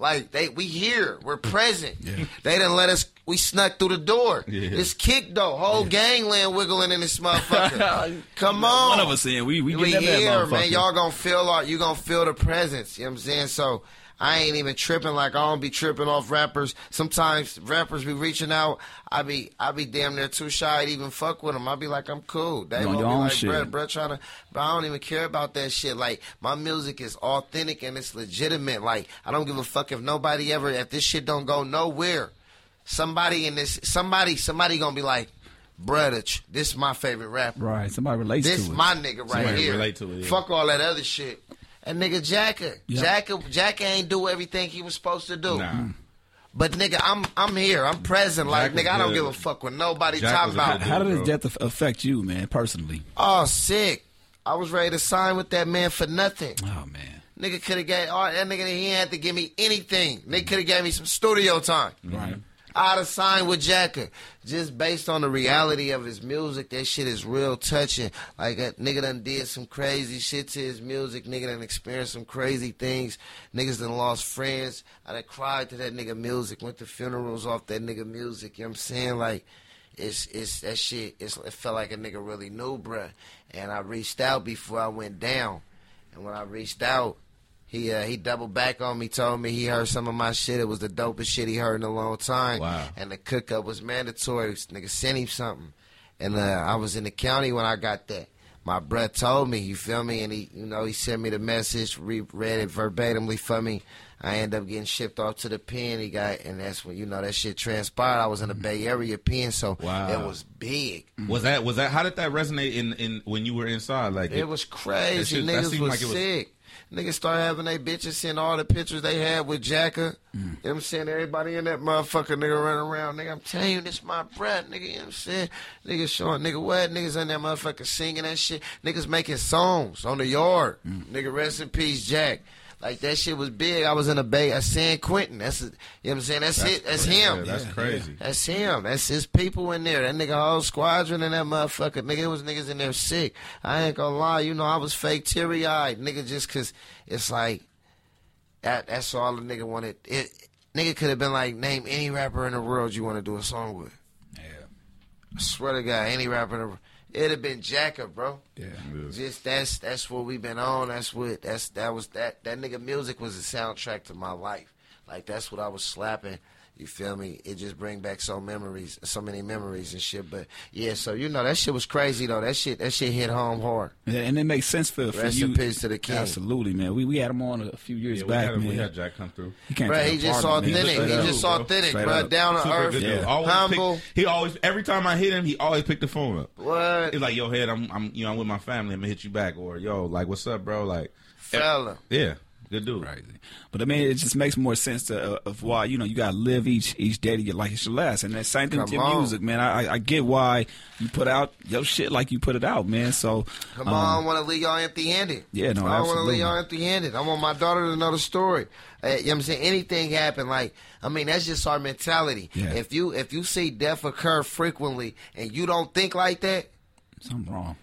Like they, we here, we're present. Yeah. They didn't let us. We snuck through the door. Yeah. It's kick though. Whole yeah. gangland wiggling in this motherfucker. Come on, one of us in. We we, we get here, man. Y'all gonna feel our, you gonna feel the presence. You know what I'm saying? So I ain't even tripping like I don't be tripping off rappers. Sometimes rappers be reaching out. I be I be damn near too shy to even fuck with them. I be like, I'm cool. They won't be like, bruh, bruh, trying to, but I don't even care about that shit. Like, my music is authentic and it's legitimate. Like, I don't give a fuck if nobody ever, if this shit don't go nowhere. Somebody in this, somebody, somebody gonna be like, bruh, this is my favorite rapper. Right, somebody relates this to it. This my nigga right somebody here. Relate to it, yeah. Fuck all that other shit. And nigga Jacka, yep. Jacka, Jacka ain't do everything he was supposed to do. Nah. But nigga, I'm I'm here. I'm present. Like Jack nigga, I don't good. give a fuck what nobody Jack talking about. Dude, How did his bro. death affect you, man, personally? Oh, sick. I was ready to sign with that man for nothing. Oh man, nigga could have gave oh, that nigga. He ain't had to give me anything. Nigga could have gave me some studio time. Right. I'd have signed with Jacka just based on the reality of his music. That shit is real touching. Like a nigga done did some crazy shit to his music. Nigga done experienced some crazy things. Niggas done lost friends. I done cried to that nigga music. Went to funerals off that nigga music. You know what I'm saying? Like, it's it's that shit. It's, it felt like a nigga really knew, bruh. And I reached out before I went down. And when I reached out, He uh, he doubled back on me, told me he heard some of my shit. It was the dopest shit he heard in a long time. Wow. And the cook up was mandatory. Nigga sent him something. And uh, I was in the county when I got that. My bruh told me, you feel me? And he, you know, he sent me the message, re- read it verbatimly for me. I ended up getting shipped off to the pen. He got, and that's when, you know, that shit transpired. I was in the Bay Area pen, so wow. it was big. Was that was that? How did that resonate in, in when you were inside? Like it, it was crazy. Shit, Niggas was like was sick. Niggas started having their bitches send all the pictures they had with Jacka. Mm. You know what I'm saying? Everybody in that motherfucker, nigga, running around. Nigga, I'm telling you, this my breath, nigga. You know what I'm saying? Niggas showing, nigga, what? Niggas in that motherfucker singing that shit. Niggas making songs on the yard. Mm. Nigga, rest in peace, Jack. Like, that shit was big. I was in a Bay at San Quentin. That's, a, you know what I'm saying? That's, that's it. That's crazy. him. Yeah, that's crazy. That's him. That's his people in there. That nigga whole squadron in that motherfucker. Nigga, it was niggas in there sick. I ain't gonna lie. You know, I was fake teary-eyed. Nigga, just because it's like, that. that's all the nigga wanted. It, nigga could have been like, name any rapper in the world you want to do a song with. Yeah. I swear to God, any rapper in the world. It'd have been Jacka, bro. Yeah. Just that's that's what we've been on. That's what that's that was that that nigga music was the soundtrack to my life. Like that's what I was slapping. You feel me? It just bring back so memories, so many memories and shit. But yeah, so you know that shit was crazy though. That shit that shit hit home hard. Yeah, and it makes sense for, for Rest you. in peace to the king. Absolutely, man. We we had him on a few years yeah, back, we had, man. We had Jack come through. He came bro, he just authentic. He just authentic, bro. Down to earth, yeah. humble. Pick, he always every time I hit him, he always picked the phone up. What? He's like, yo, head, I'm I'm you know I'm with my family. I'm gonna hit you back, or yo, like, what's up, bro? Like, fella. Yeah. Good dude. Crazy. But I mean, it just makes more sense to, uh, of why, you know, you got to live each each day to get like it's your last. And that same thing with your on. music, man. I, I get why you put out your shit like you put it out, man. So, Come um, on, I don't want to leave y'all empty-handed. Yeah, no, I don't want to absolutely. leave y'all empty-handed. I want my daughter to know the story. Uh, you know what I'm saying? Anything happen, like, I mean, that's just our mentality. Yeah. If you if you see death occur frequently and you don't think like that, something wrong.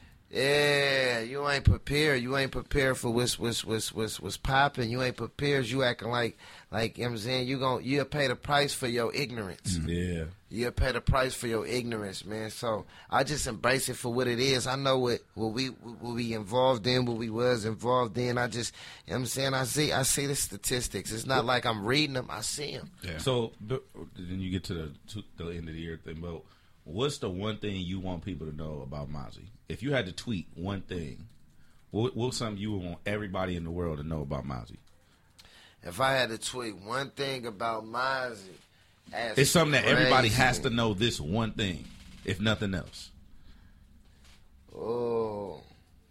yeah, you ain't prepared. You ain't prepared for what's what's what's what's, what's popping. You ain't prepared. You acting like like you know what I'm saying. You gon' you'll pay the price for your ignorance. Yeah. You'll pay the price for your ignorance, man. So I just embrace it for what it is. I know what what we what we involved in, what we was involved in. I just you know what I'm saying. I see I see the statistics. It's not like I'm reading them. I see them. Yeah. So then you get to the to the end of the year thing, but what's the one thing you want people to know about Mozzie? If you had to tweet one thing, what, what's something you would want everybody in the world to know about Mozzie? If I had to tweet one thing about Mozzie, it's something that crazy. Everybody has to know. This one thing, if nothing else. Oh,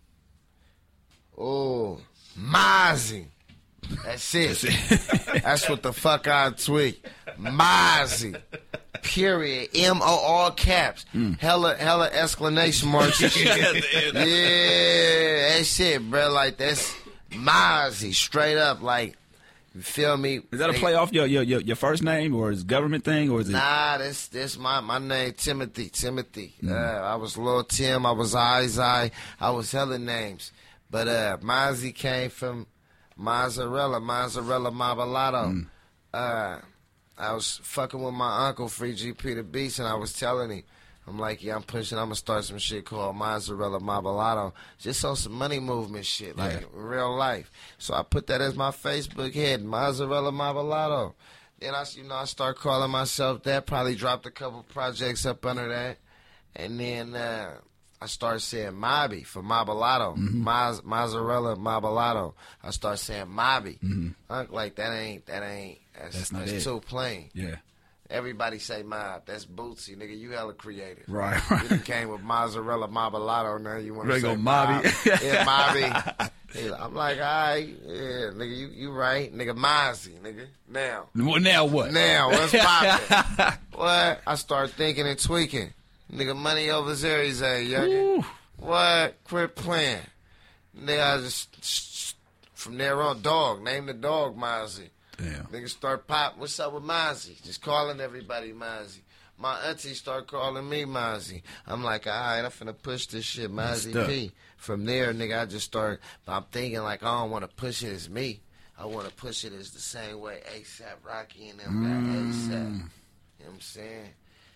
oh, Mozzie. That's it. That's what the fuck I tweet. Mozzie. Period. M O all caps. Mm. Hella, hella exclamation marks. Yeah, that's it, bro. Like, that's Mozzie. Straight up, like, you feel me? Is that a play off your, your your your first name, or is it government thing, or is it? Nah, this this my my name Timothy. Timothy. Mm. Uh, I was Lil Tim. I was Izai. I was hella names, but uh, Mozzie came from Mozzarella. Mozzarella Marbalado. Mm. uh, I was fucking with my uncle, Free G P the Beast, and I was telling him, I'm like, yeah, I'm pushing, I'm going to start some shit called Mozzarella Marbalado, just on some money movement shit, like Yeah. real life. So I put that as my Facebook head, Mozzarella Marbalado. Then I, you know, I start calling myself that, probably dropped a couple projects up under that. And then uh, I started saying Mobby for Marbalado, mm-hmm. Moz, Mozzarella Marbalado. I start saying Mobby. Mm-hmm. I'm like, that ain't, that ain't, that's, That's not that's it. too plain. Yeah. Everybody say mob. That's Bootsy, nigga. You hella creative. Right, You right. done came with Mozzarella Marbalado. Now you want to They say go Mobby. mob. Yeah, Mobby. Yeah, I'm like, all right. Yeah, nigga, you, you right. Nigga, Mozzie, nigga. Now. Well, now what? Now, what's poppin'? What? I start thinking and tweaking. Nigga, money over Zeri's a youngin'. What? Quit playing. Nigga, I just, from there on, dog. Name the dog Mozzie. Damn. Niggas start pop. What's up with Mozzie? Just calling everybody Mozzie. My auntie start calling me Mozzie. I'm like, all right, I'm finna push this shit, Mozzie Stuck. P. From there, nigga, I just start. But I'm thinking like, I don't want to push it as me. I want to push it as the same way ASAP Rocky and them got ASAP. You know what I'm saying?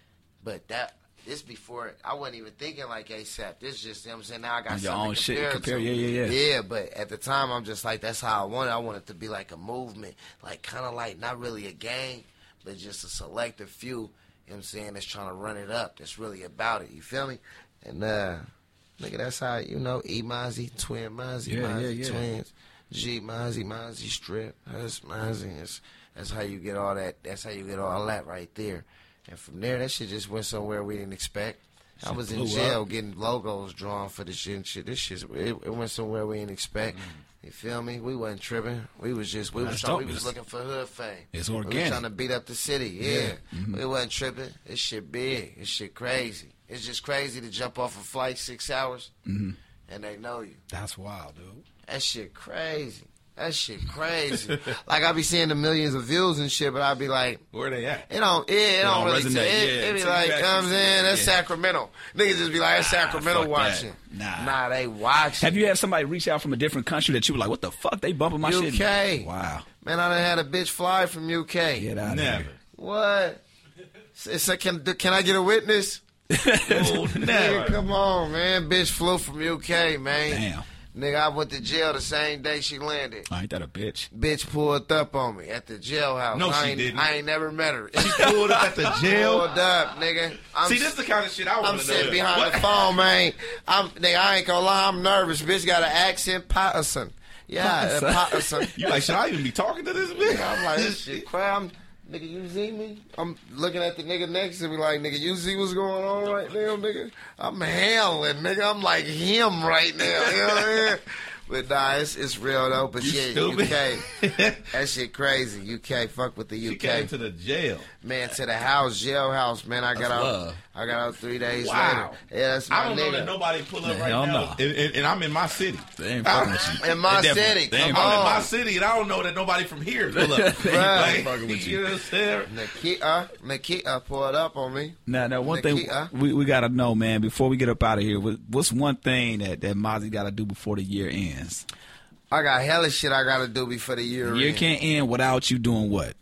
But that. This before, I wasn't even thinking like ASAP. This just, you know what I'm saying? Now I got Your something own to shit compare to compare, to. yeah, yeah, yeah. Yeah, but at the time, I'm just like, that's how I want it. I want it to be like a movement. Like, kind of like, not really a gang, but just a selective few, you know what I'm saying, that's trying to run it up. That's really about it. You feel me? And, uh, nigga, that's how, you know, E Mozzie, Twin Mozzie, Yeah, Mozzie, yeah, yeah. Twins, G Mozzie, Mozzie Strip, Hus Mozzie. That's, that's how you get all that. That's how you get all that right there. And from there, that shit just went somewhere we didn't expect. I was in blew jail up. getting logos drawn for this shit and shit. This shit, it, it went somewhere we didn't expect. You feel me? We wasn't tripping. We was just, we was That's trying, we dope. was looking for hood fame. It's We was organic. trying to beat up the city. Yeah. We wasn't tripping. This shit big. This shit crazy. It's just crazy to jump off a flight six hours and they know you. That's wild, dude. That shit crazy. That shit crazy. Like, I be seeing the millions of views and shit, but I be like, Where they at? it don't, yeah, it don't, don't really, resonate, t- it, yeah. it be Take like, it you back know what I'm to- saying? That's yeah. Sacramento. Niggas just be like, that's Sacramento fuck that. watching. Nah. Nah, they watching. Have you had somebody reach out from a different country that you were like, what the fuck? They bumping my U shit? K. Wow. Man, I done had a bitch fly from U K. Get out of Never. here. What? So, so can, can I get a witness? Oh, Nigga, never. come on, man. Bitch flew from U K, man. Damn. Nigga, I went to jail the same day she landed. Oh, ain't that a bitch? Bitch pulled up on me at the jailhouse. No, I she ain't, didn't. I ain't never met her. She pulled up at the jail. Pulled up, nigga. I'm, See, this is the kind of shit I want I'm to know. sitting behind What? the phone, man. I'm, nigga, I ain't gonna lie, I'm nervous. Bitch got an accent, Patterson. Yeah, uh, Patterson. You like, should I even be talking to this bitch? I'm like, this shit crap. I'm, nigga, you see me? I'm looking at the nigga next to me like, nigga, you see what's going on right now, nigga? I'm handling, nigga. I'm like him right now. You know what I mean? But nah, it's, it's real though. But You yeah, stupid. U K, that shit crazy. U K, fuck with the She U K. came to the jail. Man, to the house, jailhouse, man. I got That's out. love. I got out three days Wow. later. Yeah, that's my I don't know nigga. that nobody pull up Yeah, right hell now, no. and, and, and I'm in my city. They ain't fucking with you. In my They definitely- city, they ain't come I'm fucking- in my on. city, and I don't know that nobody from here pull up. They ain't Right. fucking with you. You know what I'm saying? Nikita, Nikita pulled up on me. Now, now, one thing Nikita. we, we got to know, man, before we get up out of here, what- what's one thing that, that Mozzie got to do before the year ends? I got hella shit I gotta do before the year The year ends. can't end without you doing what?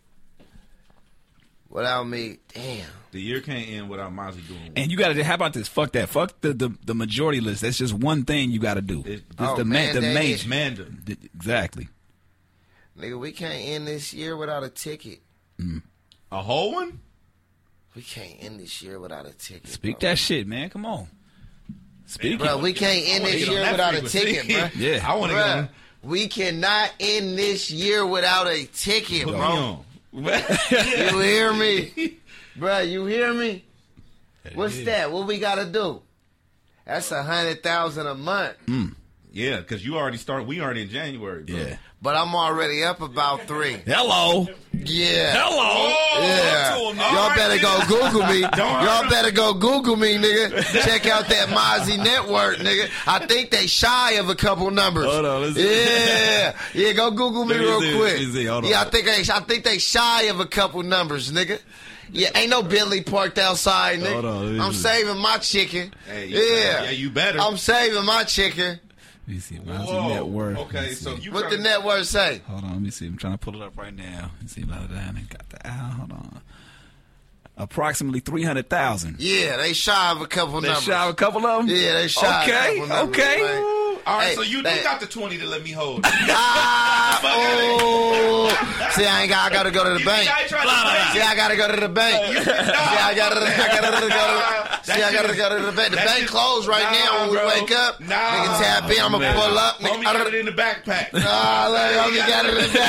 Without me, damn. The year can't end without Mozzie doing. And you got to, how about this? Fuck that. Fuck the, the, the majority list. That's just one thing you got to do. It- It's Oh, the, ma- the mandate main. it. Manda. Exactly. Nigga, we can't end this year without a ticket. A whole one? We can't end this year without a ticket. Speak bro. that shit, man. Come on. Speak Bro, it. we can't end I wanna this get on year that without a frequency. ticket, bro. Yeah. I want to get Bruh, on. we cannot end this year without a ticket, Put me bro. on. You hear me? Bro, you hear me? What's is. that? What we gotta do? That's a hundred thousand a month. Yeah, because you already started. We already in January, bro. Yeah. But I'm already up about three. Hello. Yeah. Hello. Yeah. to him, Y'all all right, better go nigga. Google me. Don't Y'all hurt better go Google me, nigga. Check out that Mozzie network, nigga. I think they shy of a couple numbers. Hold on, let's see. Yeah. Yeah, go Google me Let me real see, quick. let me see, hold on. Yeah, I think they I think they shy of a couple numbers, nigga. Yeah, ain't no Bentley parked outside, nigga. Hold on, let me I'm see. saving my chicken. Hey, you- yeah. yeah, you better. I'm saving my chicken. Let me see. Mozzie Whoa. net worth. Let Okay, me so see. you What trying the net worth say? Hold on, let me see. I'm trying to pull it up right now. Let's see about that. I got the out. Hold on. Approximately three hundred thousand. Yeah, they shy of a couple They numbers. shy of a couple of them. Yeah, they shy Okay, of a couple numbers. okay. man. All right, Hey, so you, they- you got the twenty to let me hold. Ah, oh. See, I ain't got. I gotta go to the bank. I ain't trying to See, I gotta go to the bank. See, I gotta. I gotta go to. See, I gotta go to the bank. The That bank shit- closed right Nah, now. When we bro. wake up, Nah. nigga tap in. I'ma Man. pull up. Homie got it Nigga, in the backpack. nah, look, homie got it in the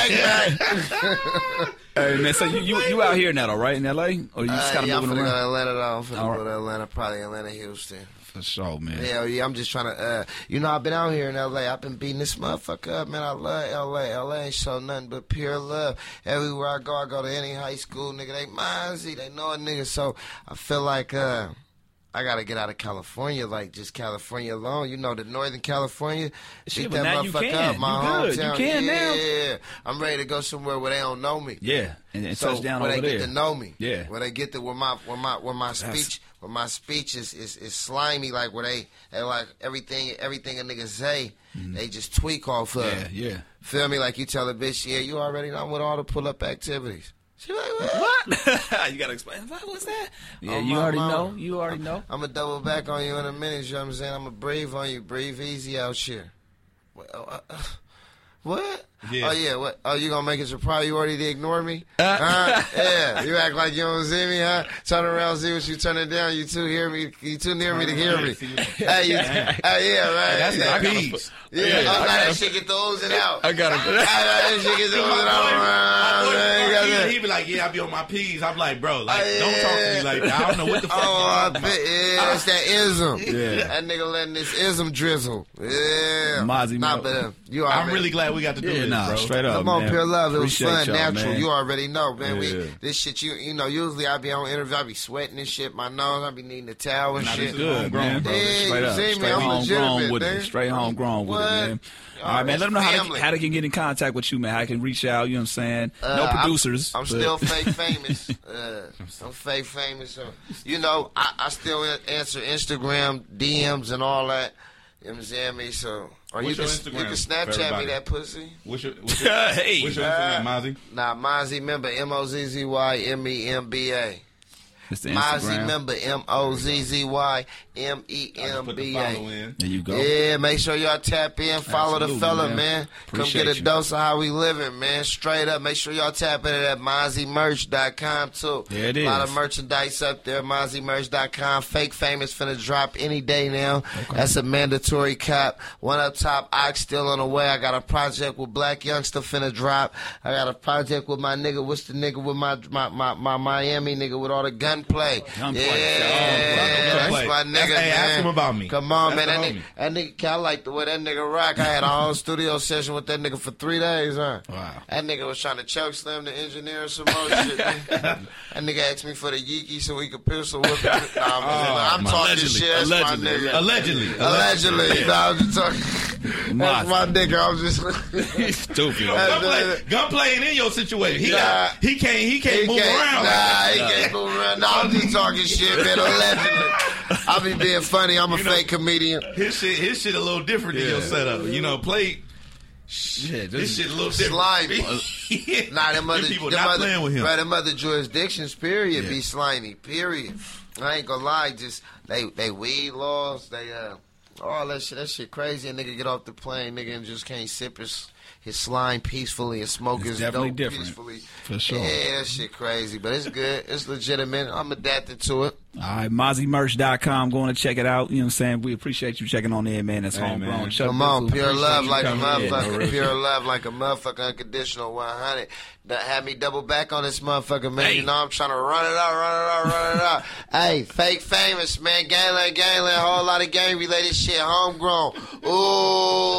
backpack. Hey man, so you, you you out here now, though, right in L A, or you just Uh, kind of yeah, I'm moving finna go to around? Atlanta though. I'm finna All go right. to Atlanta, probably Atlanta, Houston. For sure, man. Hell yeah, I'm just trying to, uh, you know, I've been out here in L A. I've been beating this motherfucker up, man. I love L A. L A ain't show nothing but pure love. Everywhere I go, I go to any high school, nigga. They Mozzie, they know a nigga. So I feel like, uh, I gotta get out of California, like just California alone. You know, the Northern California, Shit, beat but that now you motherfucker can. up. My You good. You hometown, can yeah, now. yeah. I'm ready to go somewhere where they don't know me. Yeah, and, and So touch down where over they there. get to know me, Yeah. where they get to where my where my where my That's- speech where my speech is, is, is slimy, like where they they like everything everything a nigga say, they just tweak off of. Yeah, yeah. Feel me? Like you tell a bitch, yeah, you already know with all the pull up activities. She like, what? You gotta explain. What was that? Yeah, Oh, you my already mama. know. You already know. I'm gonna double back on you in a minute. You know what I'm saying? I'm gonna breathe on you. Breathe easy out here. What? Oh, uh, uh, what? Yeah. Oh yeah. What? Oh, you gonna make it your priority to ignore me? Huh? Yeah. You act like you don't see me, huh? Turn around, see what you turning down. You too hear me. You too near me to hear me. Hey, you, hey, yeah, man. That's yeah. my peace. Yeah, Yeah, I I got that gotta- shit get the oozing out. I gotta- I got that shit get the oozing out. My boy, man. You got he, that- he be like, yeah, I be on my P's. I'm like, bro, like, Oh, don't talk to me like that. I don't know what the fuck Oh, you I talking bet, about. yeah, it's that ism. Yeah. That nigga letting this ism drizzle. Yeah. Mozzie, Nah, man. but uh, you already. I'm really glad we got to do Yeah, this, nah, bro. straight up. Come on, man. pure love. It was Appreciate fun, y'all, natural. man. You already know, man. Yeah. We this shit. You you know, usually I be on interview. I be sweating and shit. My nose. I be needing a towel and Nah, shit. this is Good, homegrown, man. bro. Yeah, Straight you up. see me? Straight I'm homegrown legitimate, with man. it. Straight homegrown with What? it, man. All All right, man. right, Let them know how family. they, how they can get in contact with you, man. How they can reach out. You know what I'm saying? Uh, no I'm- producers. I'm, but- still fake famous. Uh, I'm fake famous. So, you know, I, I still answer Instagram D Ms and all that. You know what I'm saying? Me so. Or What's you your can, Instagram you can for Snapchat me everybody? that pussy. What's your, what's your, Hey. what's your Instagram, Mozzie? Nah, Mozzie member M O Z Z Y M E M B A. It's the Mozzie Instagram. member M O Z Z Y M E I just M put the B follow A. in. There you go. Yeah, make sure y'all tap in, follow Absolutely, the fella, man. man. Come Appreciate get a you. dose of how we living, man. Straight up. Make sure y'all tap in at mozzie merch dot com too. There it A lot is. of merchandise up there, mozzie merch dot com. Fake Famous finna drop any day now. That's a mandatory cop. One up top, Ox still on the way. I got a project with Black Youngster finna drop. I got a project with my nigga. What's the nigga with my my my, my Miami nigga with all the gunplay? Gunplay. Yeah, that's Gunplay. my nigga. That's- hey, ask man. him about me. Come on, That's man. the That nigga, homie. that nigga, I like the way that nigga rock. I had a whole studio session with that nigga for three days, huh? Wow. That nigga was trying to choke slam the engineer or some more shit. man. That nigga asked me for the yeeky so he could pistol whip it. Nah, I'm, I'm my- talking allegedly, shit. That's allegedly, my nigga. Allegedly. Allegedly. Nah, I'm just talking. That's my nigga. I'm just. Stupid. Gunplay, gunplay ain't in your situation. He Nah. got, he can't, he can't He move can't, around. nah, he can't move around. Nah, I'm just talking shit, man. Allegedly. I be being funny. I'm a You know- fake comedian. His shit, his shit a little different than your setup. You know, play. Yeah, This just, shit a little different. Slimy. Nah, them other, people them not other, playing with him. Right, them other jurisdictions, period, Yeah. be slimy, period. I ain't gonna lie, just, they, they weed laws, they, uh, all that shit, that shit crazy. A nigga get off the plane, nigga, and just can't sip his, his slime peacefully and smoke It's his definitely dope different. peacefully. For sure. Yeah, that shit crazy, but it's good. It's legitimate. I'm adapted to it. all right, mozzie merch dot com. Going to check it out. You know what I'm saying? We appreciate you checking on in, man. That's Hey, homegrown. man. Chuck Come on, Bizzle, pure appreciate love you like a coming in. motherfucker. Pure love like a motherfucker. Unconditional one hundred. That had me double back on this motherfucker, man. Hey. You know I'm trying to run it out, run it out, run it out. Hey, fake famous, man. Gangland, gangland. Whole lot of gang related shit. Homegrown. Ooh.